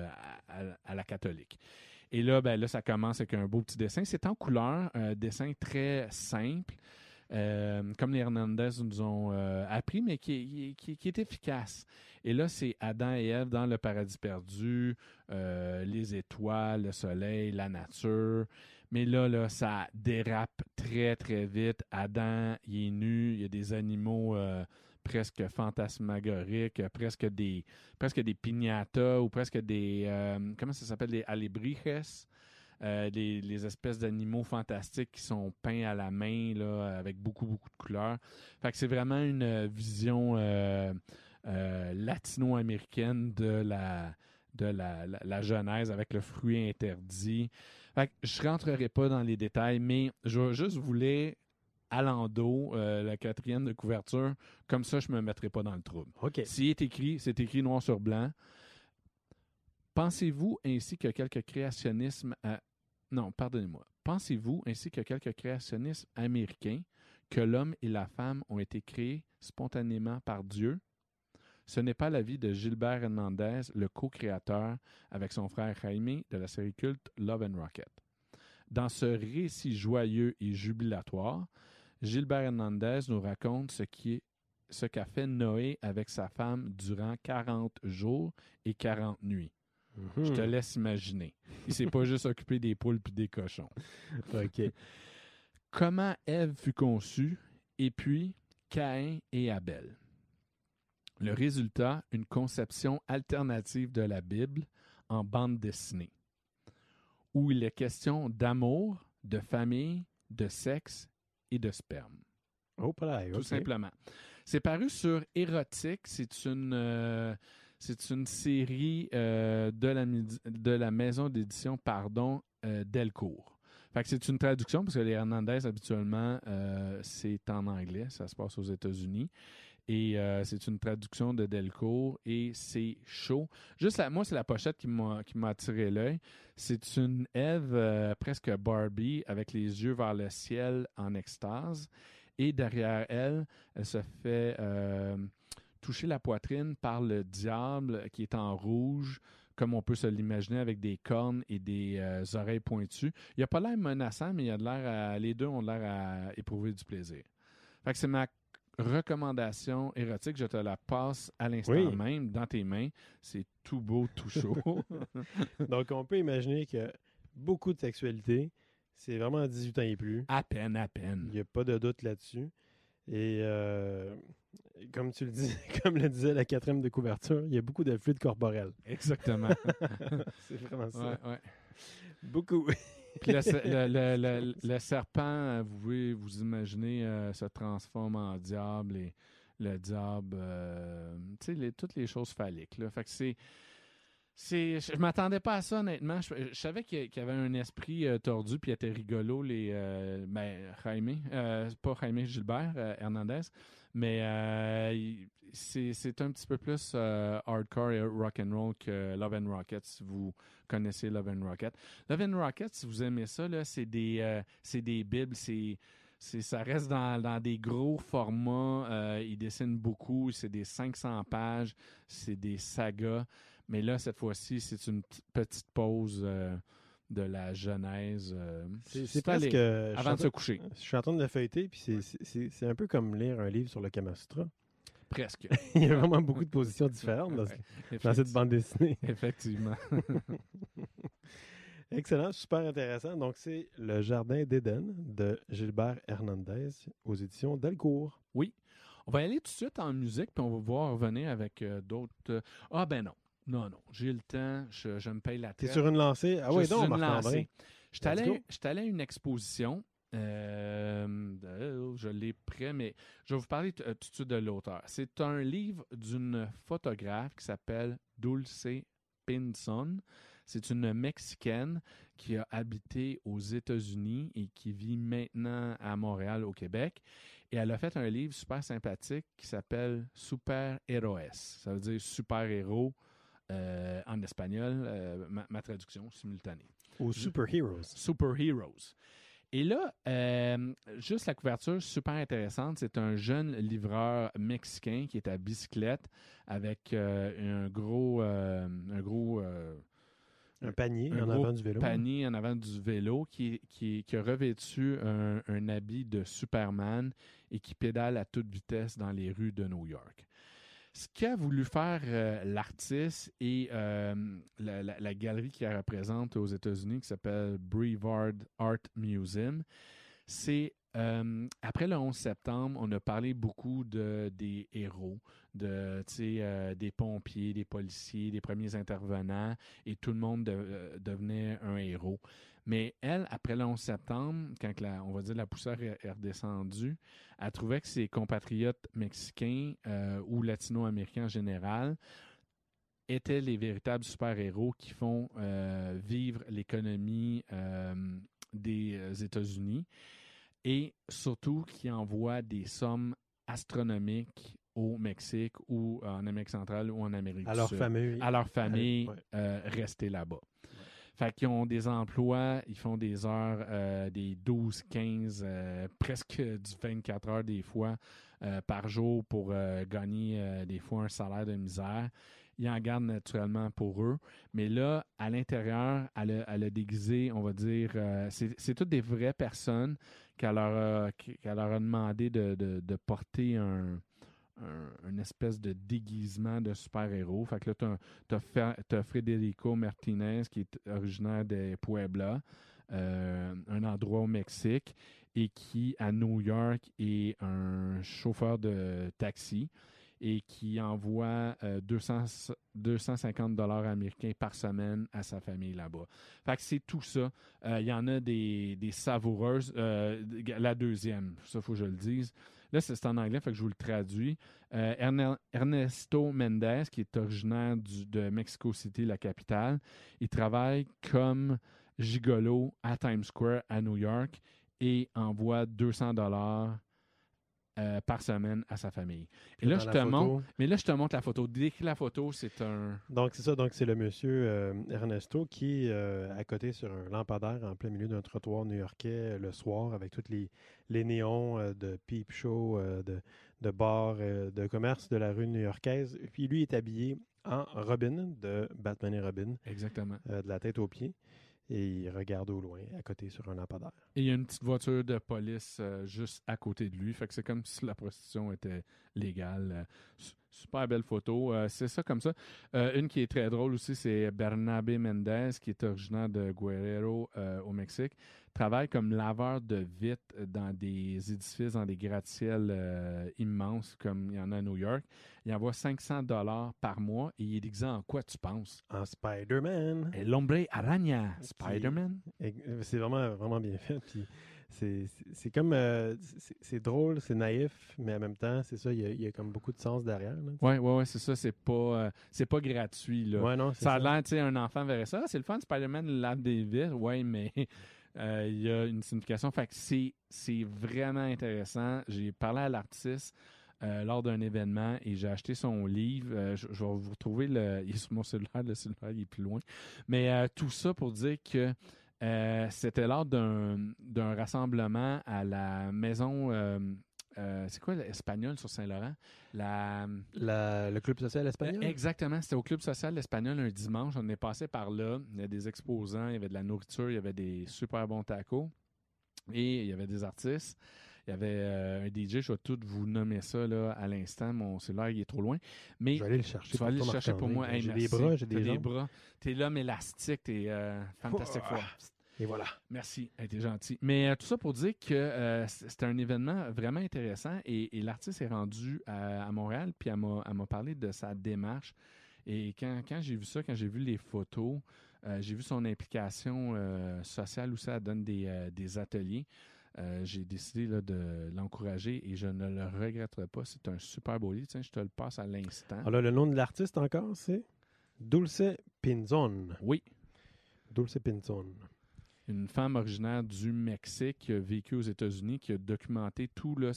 à la catholique. Et là, ben là, ça commence avec un beau petit dessin. C'est en couleur, un dessin très simple, comme les Hernandez nous ont appris, mais qui est efficace. Et là, c'est Adam et Ève dans le paradis perdu, les étoiles, le soleil, la nature. Mais là, ça dérape très, très vite. Adam, il est nu, il y a des animaux presque fantasmagoriques, presque des piñatas ou presque des... comment ça s'appelle? Des alebrijes. Les espèces d'animaux fantastiques qui sont peints à la main là, avec beaucoup, beaucoup de couleurs. Fait que c'est vraiment une vision latino-américaine de la genèse avec le fruit interdit. Fait que je ne rentrerai pas dans les détails, mais je juste voulais à l'endos, la 4e de couverture, comme ça je ne me mettrai pas dans le trouble. OK. S'il est écrit, c'est écrit noir sur blanc. Pensez-vous ainsi que quelques créationnismes... Pensez-vous ainsi que quelques créationnismes américains que l'homme et la femme ont été créés spontanément par Dieu? Ce n'est pas l'avis de Gilbert Hernandez, le co-créateur avec son frère Jaime de la série culte Love and Rocket. Dans ce récit joyeux et jubilatoire, Gilbert Hernandez nous raconte ce qu'a fait Noé avec sa femme durant 40 jours et 40 nuits. Mm-hmm. Je te laisse imaginer. Il ne s'est pas juste occupé des poules et des cochons. OK. Comment Ève fut conçue, et puis Caïn et Abel. Le résultat, une conception alternative de la Bible en bande dessinée, où il est question d'amour, de famille, de sexe et de sperme. Oh, palais, Tout simplement. C'est paru sur Érotique. C'est une série de la maison d'édition Delcourt. Fait que c'est une traduction, parce que les Hernandez, habituellement, c'est en anglais. Ça se passe aux États-Unis. Et c'est une traduction de Delcourt et c'est chaud. Juste moi, c'est la pochette qui m'a attiré l'œil. C'est une Ève presque Barbie avec les yeux vers le ciel en extase. Et derrière elle, elle se fait toucher la poitrine par le diable qui est en rouge, comme on peut se l'imaginer avec des cornes et des oreilles pointues. Il n'a pas l'air menaçant, mais les deux ont l'air à éprouver du plaisir. Fait que c'est ma recommandation érotique. Je te la passe à l'instant Oui. même, dans tes mains. C'est tout beau, tout chaud. Donc, on peut imaginer que beaucoup de sexualité, c'est vraiment à 18 ans et plus. À peine. Il n'y a pas de doute là-dessus. Et comme tu le dis, comme le disait la 4e de couverture, il y a beaucoup de fluide corporel. Exactement. C'est vraiment ça. Ouais. Beaucoup. Puis le serpent, vous pouvez vous imaginer, se transforme en diable et le diable, tu sais, toutes les choses phalliques. Là. Fait que je m'attendais pas à ça, honnêtement. Je savais qu'il y avait un esprit tordu, puis il était rigolo, Jaime, pas Jaime Gilbert Hernandez, mais c'est un petit peu plus hardcore et rock'n'roll que Love and Rocket, si vous connaissez Love and Rocket. Love and Rocket, si vous aimez ça, là, c'est des bibles, ça reste dans des gros formats. Ils dessinent beaucoup, c'est des 500 pages, c'est des sagas. Mais là, cette fois-ci, c'est une petite pause de la genèse. C'est presque... avant de se coucher. Je suis en train de le feuilleter, puis c'est un peu comme lire un livre sur le Kama Sutra. Presque. Il y a vraiment beaucoup de positions différentes dans cette bande dessinée. Effectivement. Excellent, super intéressant. Donc, c'est Le Jardin d'Éden de Gilbert Hernandez aux éditions Delcourt. Oui. On va aller tout de suite en musique, puis on va voir revenir avec d'autres... Ah ben non. Non, j'ai le temps, je me paye la tête. T'es sur une lancée? Ah oui, donc, Marc-André. Je suis allé à une exposition, je l'ai prêt, mais je vais vous parler tout de suite de l'auteur. C'est un livre d'une photographe qui s'appelle Dulce Pinzón. C'est une Mexicaine qui a habité aux États-Unis et qui vit maintenant à Montréal, au Québec. Et elle a fait un livre super sympathique qui s'appelle Super Héroes. Ça veut dire super-héros. En espagnol, ma traduction simultanée. Aux Superheroes. Superheroes. Et là, juste la couverture, super intéressante. C'est un jeune livreur mexicain qui est à bicyclette avec un panier en avant du vélo. Panier en avant du vélo qui a revêtu un habit de Superman et qui pédale à toute vitesse dans les rues de New York. Ce qu'a voulu faire l'artiste et la galerie qui la représente aux États-Unis, qui s'appelle Brevard Art Museum, c'est après le 11 septembre, on a parlé beaucoup des héros, des pompiers, des policiers, des premiers intervenants, et tout le monde devenait un héros. Mais elle, après le 11 septembre, quand on va dire la poussière est redescendue, elle trouvait que ses compatriotes mexicains ou latino-américains en général étaient les véritables super-héros qui font vivre l'économie des États-Unis et surtout qui envoient des sommes astronomiques au Mexique ou en Amérique centrale ou en Amérique du Sud. À leur famille, rester là-bas. Fait qu'ils ont des emplois, ils font des heures, des 12, 15, presque du 24 heures des fois par jour pour gagner des fois un salaire de misère. Ils en gardent naturellement pour eux. Mais là, à l'intérieur, elle a déguisé, on va dire, c'est toutes des vraies personnes qu'elle leur a demandé de porter une espèce de déguisement de super-héros. Fait que là, t'as Federico Martinez, qui est originaire de Puebla, un endroit au Mexique, et qui, à New York, est un chauffeur de taxi et qui envoie 250 $ américains par semaine à sa famille là-bas. Fait que c'est tout ça. Il y en a des savoureuses. La deuxième, ça, il faut que je le dise. Là, c'est en anglais, fait que je vous le traduis. Ernesto Mendez, qui est originaire de Mexico City, la capitale, il travaille comme gigolo à Times Square à New York et envoie 200 $ par semaine à sa famille. Et là, je te montre la photo. Décris la photo, c'est un... Donc, c'est ça. Donc, c'est le monsieur Ernesto qui est à côté sur un lampadaire en plein milieu d'un trottoir new-yorkais le soir avec tous les néons de peep show, de bars, de commerce de la rue new-yorkaise. Puis, lui est habillé en Robin, de Batman et Robin. Exactement. De la tête aux pieds. et il regarde au loin, à côté, sur un lampadaire. Et il y a une petite voiture de police juste à côté de lui. Fait que c'est comme si la prostitution était légale. Super belle photo. C'est ça comme ça. Une qui est très drôle aussi, c'est Bernabe Mendez, qui est originaire de Guerrero au Mexique. Travaille comme laveur de vitres dans des édifices, dans des gratte-ciels immenses, comme il y en a à New York. Il envoie $500 par mois et il est déguisé en quoi, tu penses? En Spider-Man. Et l'ombre araña. Spider-Man? C'est vraiment, vraiment bien fait. Puis c'est comme... c'est drôle, c'est naïf, mais en même temps, c'est ça, il y a comme beaucoup de sens derrière. Oui, c'est ça. C'est pas gratuit. Là. Ouais, non, c'est ça a l'air, tu sais, un enfant verrait ça. C'est le fun, Spider-Man lave des vitres. Oui, mais il y a une signification. Fait que c'est vraiment intéressant. J'ai parlé à l'artiste lors d'un événement et j'ai acheté son livre. Je vais vous retrouver, il est sur mon cellulaire. Le cellulaire, il est plus loin. Mais tout ça pour dire que c'était lors d'un rassemblement à la maison... c'est quoi l'espagnol sur Saint-Laurent? Le club social espagnol? Exactement. C'était au club social espagnol un dimanche. On est passé par là. Il y a des exposants, il y avait de la nourriture, il y avait des super bons tacos et il y avait des artistes. Il y avait un DJ, je vais tout vous nommer ça là, à l'instant. Mon cellulaire, il est trop loin. Mais je vais aller le chercher. Tu vas aller le chercher pour moi. Hey, j'ai merci. des bras, j'ai des jambes. bras. T'es l'homme élastique, t'es fantastique. Et voilà. Merci, t'es gentil. Mais tout ça pour dire que c'était un événement vraiment intéressant et l'artiste est rendu à Montréal puis elle m'a parlé de sa démarche. Et quand j'ai vu ça, quand j'ai vu les photos, j'ai vu son implication sociale où ça donne des ateliers. J'ai décidé là, de l'encourager et je ne le regretterai pas. C'est un super beau livre. Tiens, je te le passe à l'instant. Alors, le nom de l'artiste encore, c'est Dulce Pinzón. Oui. Dulce Pinzón. Une femme originaire du Mexique qui a vécu aux États-Unis, qui a documenté tout. Là,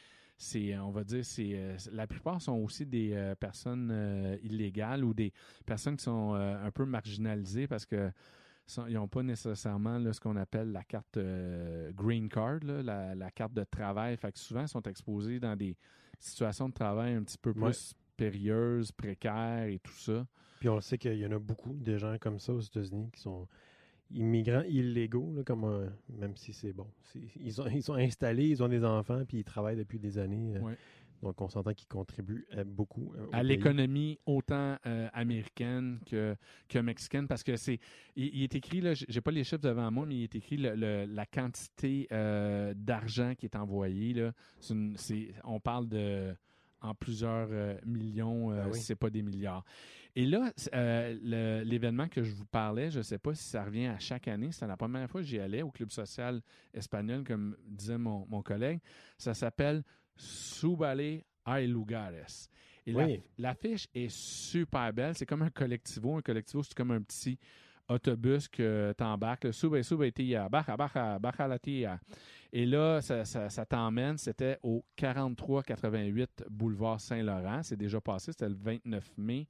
on va dire, la plupart sont aussi des personnes illégales ou des personnes qui sont un peu marginalisées parce que ils n'ont pas nécessairement là, ce qu'on appelle la carte green card, là, la carte de travail. Fait que souvent, ils sont exposés dans des situations de travail un petit peu plus périlleuses, précaires et tout ça. Puis on le sait qu'il y en a beaucoup de gens comme ça aux États-Unis qui sont immigrants illégaux, là, comme même si c'est bon. Ils sont installés, ils ont des enfants, puis ils travaillent depuis des années. Donc, on s'entend qu'ils contribuent beaucoup à l'économie autant américaine que mexicaine, parce que il est écrit, là, j'ai pas les chiffres devant moi, mais il est écrit la quantité d'argent qui est envoyée. Là, on parle en plusieurs millions, si c'est pas des milliards. Et là, l'événement que je vous parlais, je ne sais pas si ça revient à chaque année. C'était la première fois que j'y allais au Club social espagnol, comme disait mon collègue. Ça s'appelle Súbale hay lugares. Et l'affiche est super belle. C'est comme un collectivo. Un collectivo, c'est comme un petit autobus que tu embarques. Sube tia, baja la tia. Et là, ça t'emmène. C'était au 4388 boulevard Saint-Laurent. C'est déjà passé. C'était le 29 mai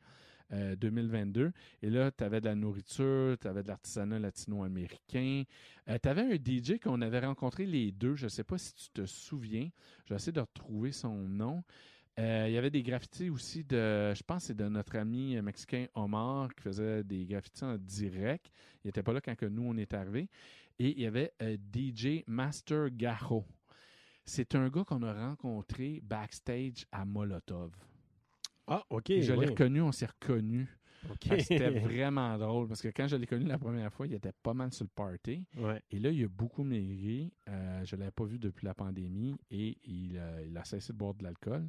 2022. Et là, tu avais de la nourriture, tu avais de l'artisanat latino-américain. Tu avais un DJ qu'on avait rencontré les deux. Je ne sais pas si tu te souviens. Je vais essayer de retrouver son nom. Il y avait des graffitis aussi je pense que c'est de notre ami mexicain Omar qui faisait des graffitis en direct. Il n'était pas là quand nous, on est arrivés. Et il y avait DJ Master Gajo. C'est un gars qu'on a rencontré backstage à Molotov. Ah, OK. Je l'ai reconnu, on s'est reconnus. Okay. C'était vraiment drôle parce que quand je l'ai connu la première fois, il était pas mal sur le party. Ouais. Et là, il a beaucoup maigri. Je ne l'avais pas vu depuis la pandémie et il a cessé de boire de l'alcool.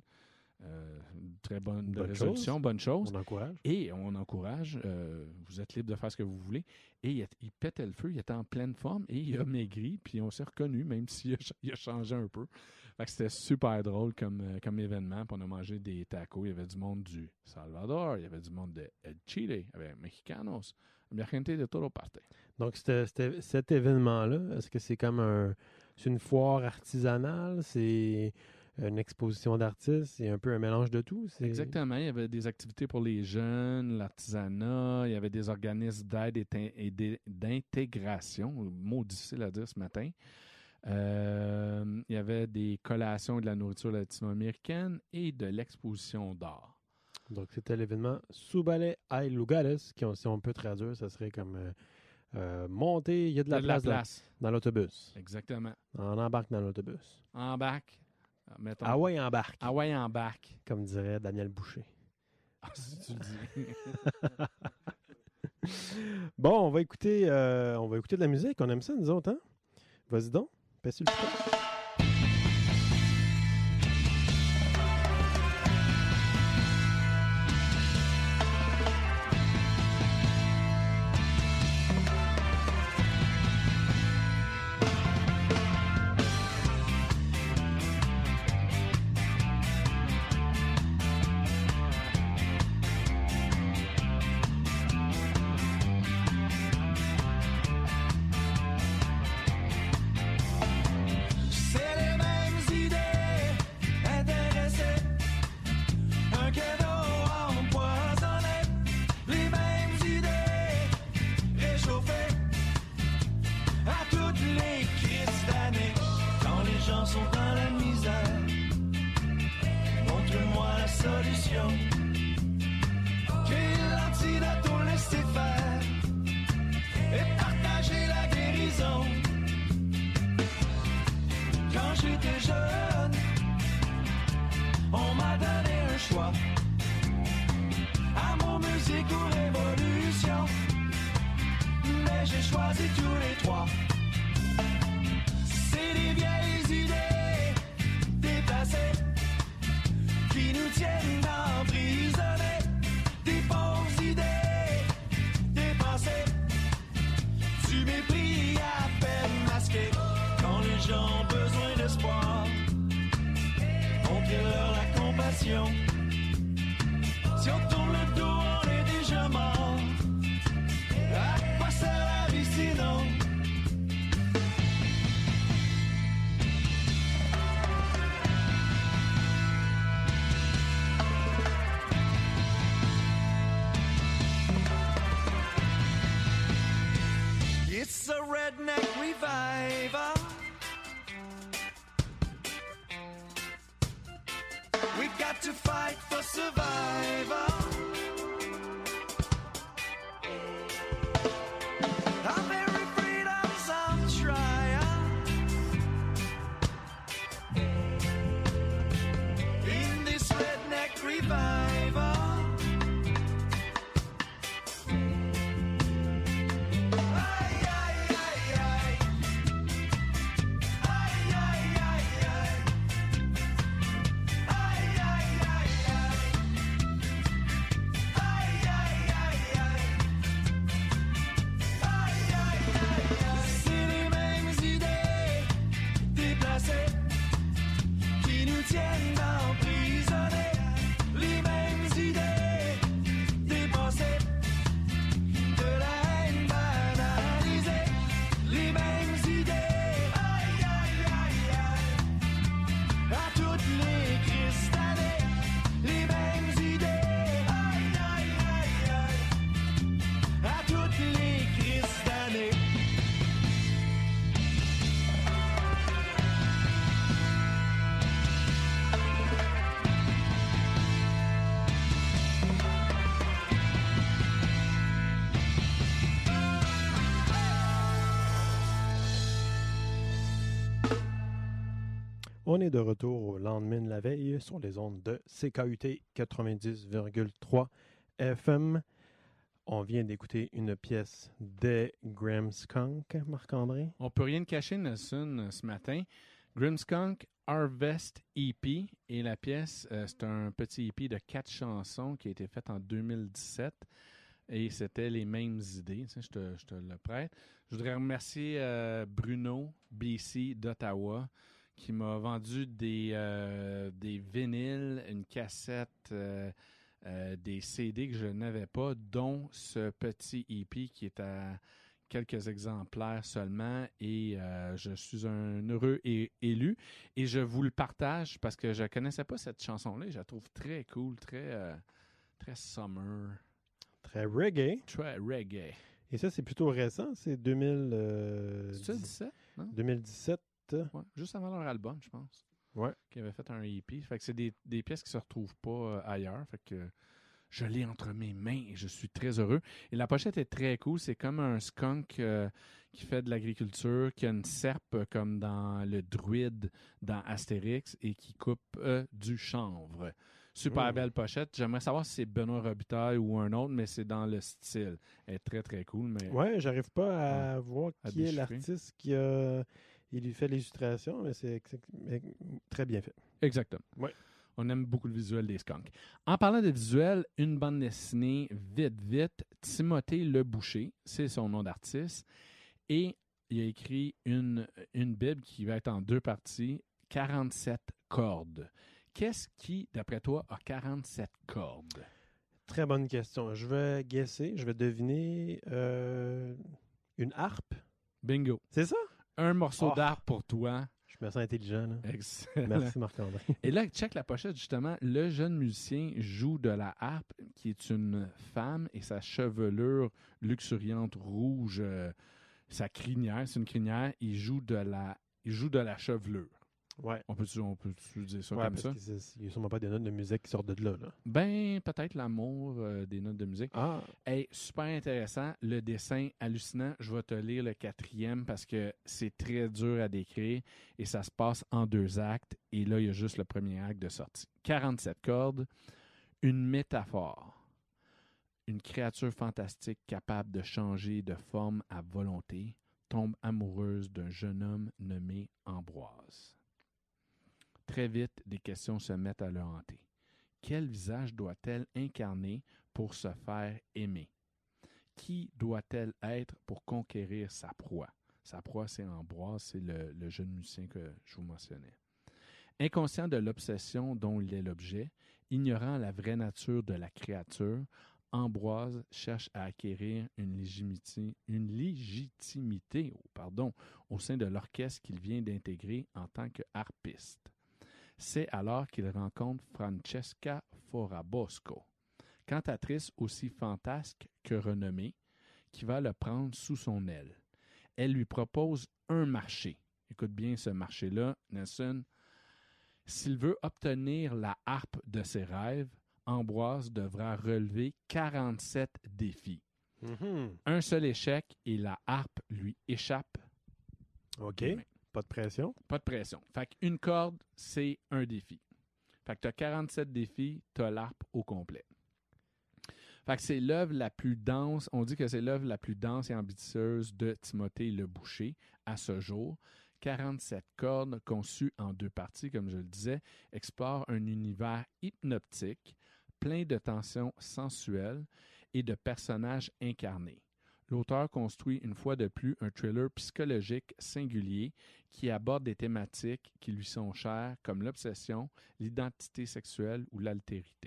Très bonne résolution, bonne chose. On encourage. Et on encourage. Vous êtes libre de faire ce que vous voulez. Et il pétait le feu, il était en pleine forme et il a maigri. Puis on s'est reconnu, même s'il a changé un peu. Fait que c'était super drôle comme événement. Puis on a mangé des tacos. Il y avait du monde du Salvador, il y avait du monde de Chile, il y avait Mexicanos, il y avait de todo parte. Donc cet événement-là, est-ce que c'est comme c'est une foire artisanale? C'est une exposition d'artistes, c'est un peu un mélange de tout. Exactement. Il y avait des activités pour les jeunes, l'artisanat, il y avait des organismes d'aide et d'intégration, mot difficile à dire ce matin. Il y avait des collations et de la nourriture latino-américaine et de l'exposition d'art. Donc, c'était l'événement Súbale hay lugares, qui, si on peut traduire, ça serait comme Montez, il y a de la place dans l'autobus. Exactement. On embarque dans l'autobus. Embarque. Mettons. Ah ouais, embarque. Ah ouais, embarque. Comme dirait Daniel Boucher. Ah, si tu le dis. Bon, on va écouter de la musique. On aime ça, nous autres, hein? Vas-y donc. Passe sur le piton. Si on tourne le dos, on est déjà mort. À quoi sert la vie sinon? It's a redneck revival. We've got to fight for survival. Our very freedom's on trial. In this redneck revival. Tiennent emprisonnés, les mêmes idées dépassées, de la haine banalisée, les mêmes idées, aïe aïe aïe aïe, à toutes les crises d'années, les mêmes idées, aïe aïe aïe aïe, à toutes les crises d'années. On est de retour au lendemain de la veille sur les ondes de CKUT 90,3 FM. On vient d'écouter une pièce des Grimmskunk, Marc-André. On peut rien cacher, Nelson, ce matin. Grimmskunk Harvest EP et la pièce, c'est un petit EP de 4 chansons qui a été fait en 2017 et c'était les mêmes idées. Tu sais, je te le prête. Je voudrais remercier Bruno BC d'Ottawa qui m'a vendu des vinyles, une cassette, des CD que je n'avais pas, dont ce petit EP qui est à quelques exemplaires seulement et je suis un heureux élu et je vous le partage parce que je ne connaissais pas cette chanson-là et je la trouve très cool, très summer. Très reggae. Très reggae. Et ça, c'est plutôt récent, c'est 2017. Non? 2017. Ouais, juste avant leur album, je pense. Ouais. Qui avait fait un EP. Fait que c'est des pièces qui se retrouvent pas ailleurs. Fait que Je l'ai entre mes mains et je suis très heureux. Et la pochette est très cool. C'est comme un skunk qui fait de l'agriculture, qui a une serpe comme dans le druide dans Astérix et qui coupe du chanvre. Super belle pochette. J'aimerais savoir si c'est Benoît Robitaille ou un autre, mais c'est dans le style. Elle est très, très cool. Mais... Ouais, j'arrive pas à voir À qui est déchiffrer. l'artiste qui a... Il lui fait l'illustration, mais c'est très bien fait. Exactement. Ouais. On aime beaucoup le visuel des skunks. En parlant de visuel, une bande dessinée vite, Timothée Le Boucher, c'est son nom d'artiste, et il a écrit une Bible qui va être en 2 parties, 47 cordes. Qu'est-ce qui, d'après toi, a 47 cordes? Très bonne question. Je vais guesser, je vais deviner une harpe. Bingo. C'est ça? Un morceau d'harpe pour toi. Je me sens intelligent, là. Excellent. Merci, Marc-André. Et là, check la pochette, justement. Le jeune musicien joue de la harpe, qui est une femme, et sa chevelure luxuriante rouge, sa crinière, c'est une crinière, il joue de la chevelure. Ouais. On peut-tu dire ça Ouais, comme parce ça? qu'il n'y a sûrement pas des notes de musique qui sortent de là. Ben, peut-être l'amour des notes de musique. Ah, Hey, super intéressant. Le dessin, hallucinant. Je vais te lire le 4e parce que c'est très dur à décrire et ça se passe en 2 actes. Et là, il y a juste le premier acte de sortie. 47 cordes, une métaphore. Une créature fantastique capable de changer de forme à volonté tombe amoureuse d'un jeune homme nommé Ambroise. Très vite, des questions se mettent à le hanter. Quel visage doit-elle incarner pour se faire aimer? Qui doit-elle être pour conquérir sa proie? Sa proie, c'est Ambroise, c'est le jeune musicien que je vous mentionnais. Inconscient de l'obsession dont il est l'objet, ignorant la vraie nature de la créature, Ambroise cherche à acquérir une légitimité au sein de l'orchestre qu'il vient d'intégrer en tant que harpiste. C'est alors qu'il rencontre Francesca Forabosco, cantatrice aussi fantasque que renommée, qui va le prendre sous son aile. Elle lui propose un marché. Écoute bien ce marché-là, Nelson. S'il veut obtenir la harpe de ses rêves, Ambroise devra relever 47 défis. Un seul échec et la harpe lui échappe. OK. Pas de pression. Pas de pression. Fait qu'une corde, c'est un défi. Fait que tu as 47 défis, tu as l'harpe au complet. Fait que c'est l'œuvre la plus dense, on dit que c'est l'œuvre la plus dense et ambitieuse de Timothée Le Boucher à ce jour. 47 cordes conçues en 2 parties, comme je le disais, explorent un univers hypnotique, plein de tensions sensuelles et de personnages incarnés. L'auteur construit une fois de plus un thriller psychologique singulier qui aborde des thématiques qui lui sont chères comme l'obsession, l'identité sexuelle ou l'altérité.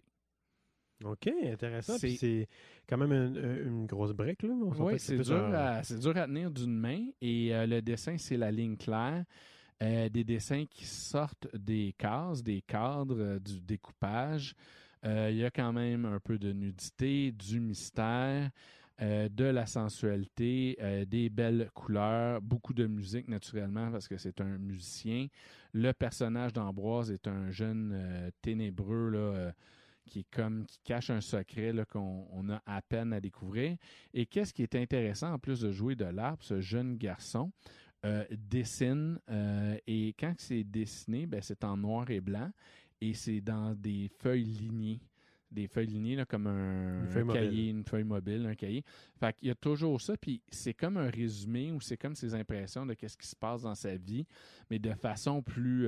OK, intéressant. Puis c'est quand même une grosse brique, là. Oui, c'est dur à tenir d'une main. Et le dessin, c'est la ligne claire. Des dessins qui sortent des cases, des cadres, du découpage. Il y a quand même un peu de nudité, du mystère, de la sensualité, des belles couleurs, beaucoup de musique naturellement parce que c'est un musicien. Le personnage d'Ambroise est un jeune ténébreux là, qui cache un secret là, qu'on a à peine à découvrir. Et qu'est-ce qui est intéressant, en plus de jouer de l'harpe, ce jeune garçon dessine, et quand c'est dessiné, ben, c'est en noir et blanc, et c'est dans des feuilles lignées. Des feuilles lignées là, comme un cahier, une feuille mobile, un cahier. Fait qu'il y a toujours ça, puis c'est comme un résumé ou c'est comme ses impressions de qu'est-ce qui se passe dans sa vie, mais de façon plus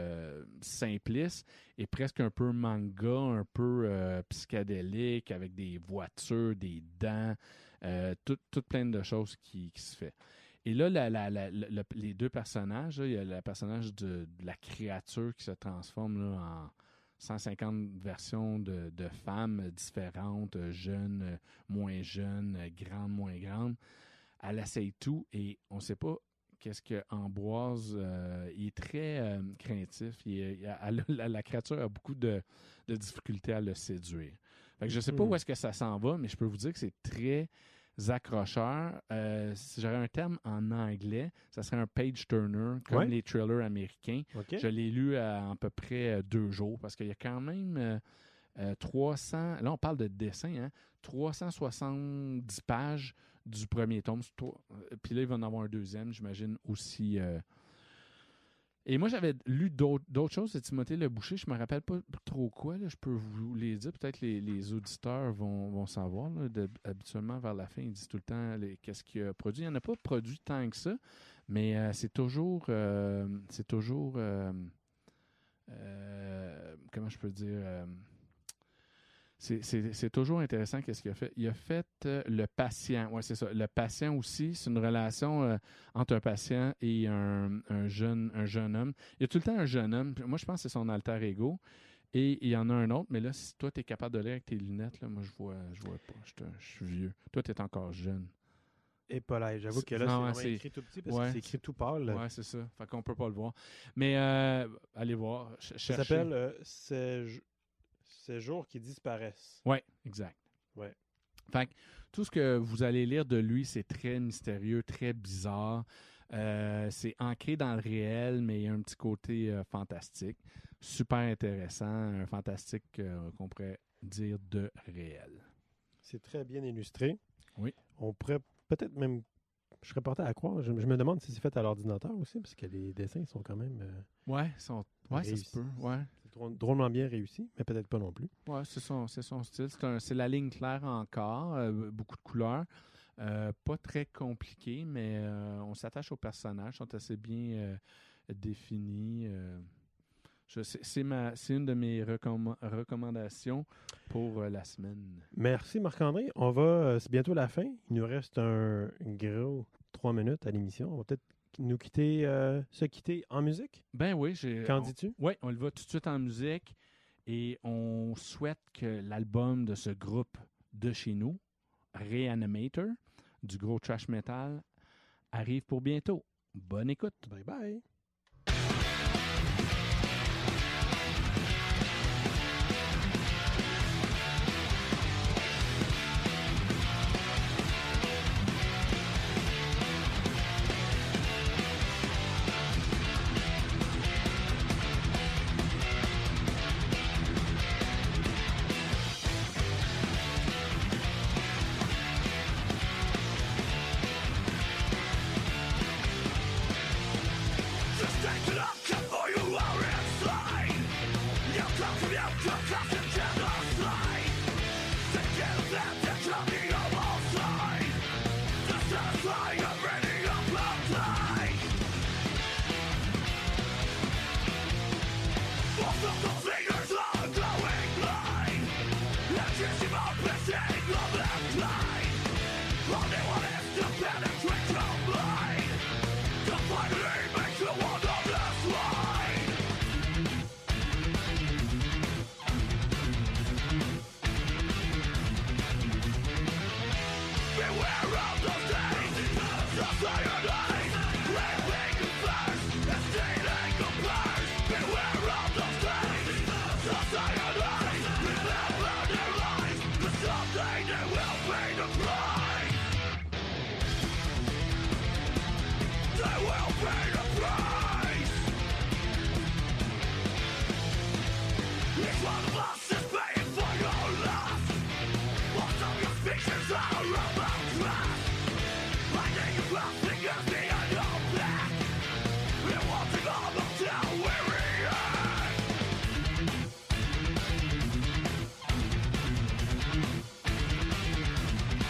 simpliste et presque un peu manga, un peu psychédélique, avec des voitures, des dents, tout plein de choses qui se fait. Et là, les 2 personnages, là, il y a le personnage de la créature qui se transforme là, en 150 versions de femmes différentes, jeunes, moins jeunes, grandes, moins grandes. Elle essaye tout et on ne sait pas qu'est-ce que Ambroise, il est très craintif. La créature a beaucoup de difficultés à le séduire. Fait que je ne sais pas où est-ce que ça s'en va, mais je peux vous dire que c'est très accrocheur. Si j'aurais un terme en anglais, ça serait un page-turner, comme les thrillers américains. Okay. Je l'ai lu en à peu près 2 jours, parce qu'il y a quand même 300, là on parle de dessin, hein, 370 pages du premier tome. Puis là, il va en avoir un deuxième, j'imagine aussi. Et moi, j'avais lu d'autres choses de Timothée Le Boucher. Je me rappelle pas trop quoi. Là. Je peux vous les dire. Peut-être les auditeurs vont savoir. Là. Habituellement, vers la fin, ils disent tout le temps qu'est-ce qu'il a produit. Il n'y en a pas produit tant que ça, mais c'est toujours comment je peux dire... C'est toujours intéressant qu'est-ce qu'il a fait. Il a fait Le Patient. Oui, c'est ça. Le Patient aussi, c'est une relation entre un patient et un jeune homme. Il y a tout le temps un jeune homme. Moi, je pense que c'est son alter ego. Et il y en a un autre. Mais là, si toi, tu es capable de lire avec tes lunettes, là, moi, je vois pas. Je suis vieux. Toi, tu es encore jeune. Et pas là. J'avoue que là, c'est écrit tout petit parce que c'est écrit tout pâle. Oui, c'est ça. Fait qu'on peut pas le voir. Mais allez voir. Ça s'appelle Ces jours qui disparaissent. Oui, exact. Ouais. Fait que tout ce que vous allez lire de lui, c'est très mystérieux, très bizarre. C'est ancré dans le réel, mais il y a un petit côté fantastique. Super intéressant, un fantastique qu'on pourrait dire de réel. C'est très bien illustré. Oui. On pourrait peut-être même... Je serais porté à croire. Je me demande si c'est fait à l'ordinateur aussi, parce que les dessins sont quand même... Ouais, ça se peut. Ouais. C'est drôlement bien réussi, mais peut-être pas non plus. Ouais, c'est son style. C'est la ligne claire encore, beaucoup de couleurs. Pas très compliqué, mais on s'attache aux personnages. Ils sont assez bien définis. C'est une de mes recommandations pour la semaine. Merci Marc-André. C'est bientôt la fin. Il nous reste un gros 3 minutes à l'émission. On va peut-être se quitter en musique. Ben oui. Qu'en dis-tu? Oui, on le va tout de suite en musique et on souhaite que l'album de ce groupe de chez nous, Reanimator, du gros trash metal, arrive pour bientôt. Bonne écoute. Bye bye.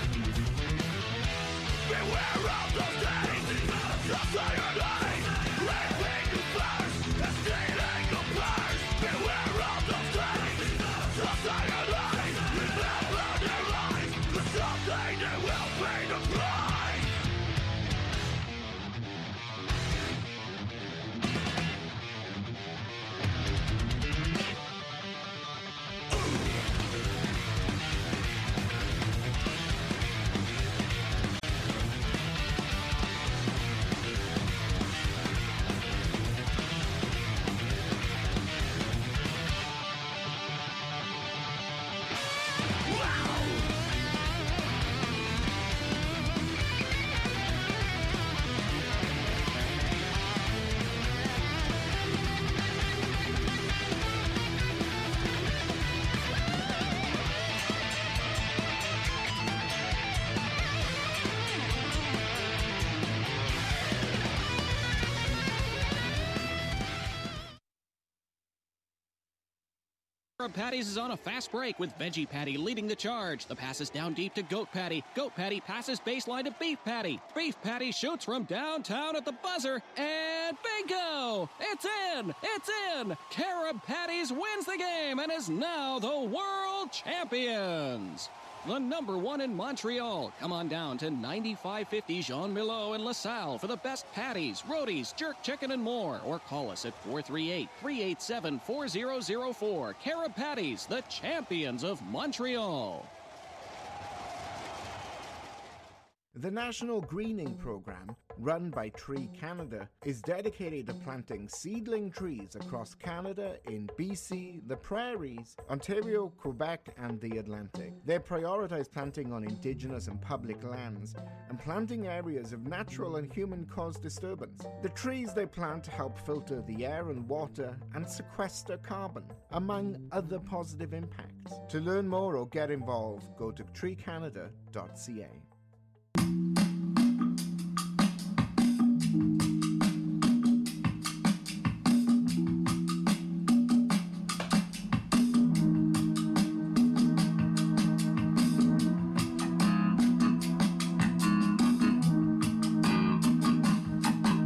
Beware of those days, the cyanide, Carob Patties is on a fast break with Veggie Patty leading the charge. The pass is down deep to Goat Patty. Goat Patty passes baseline to Beef Patty. Beef Patty shoots from downtown at the buzzer, and bingo! It's in! It's in! Carob Patties wins the game and is now the world champions! The number one in Montreal. Come on down to 9550 Jean Milo in LaSalle for the best patties, rotis, jerk chicken, and more. Or call us at 438-387-4004. Carob Patties, the champions of Montreal. The National Greening Program, run by Tree Canada, is dedicated to planting seedling trees across Canada in BC, the Prairies, Ontario, Quebec, and the Atlantic. They prioritize planting on Indigenous and public lands and planting areas of natural and human-caused disturbance. The trees they plant help filter the air and water and sequester carbon, among other positive impacts. To learn more or get involved, go to treecanada.ca.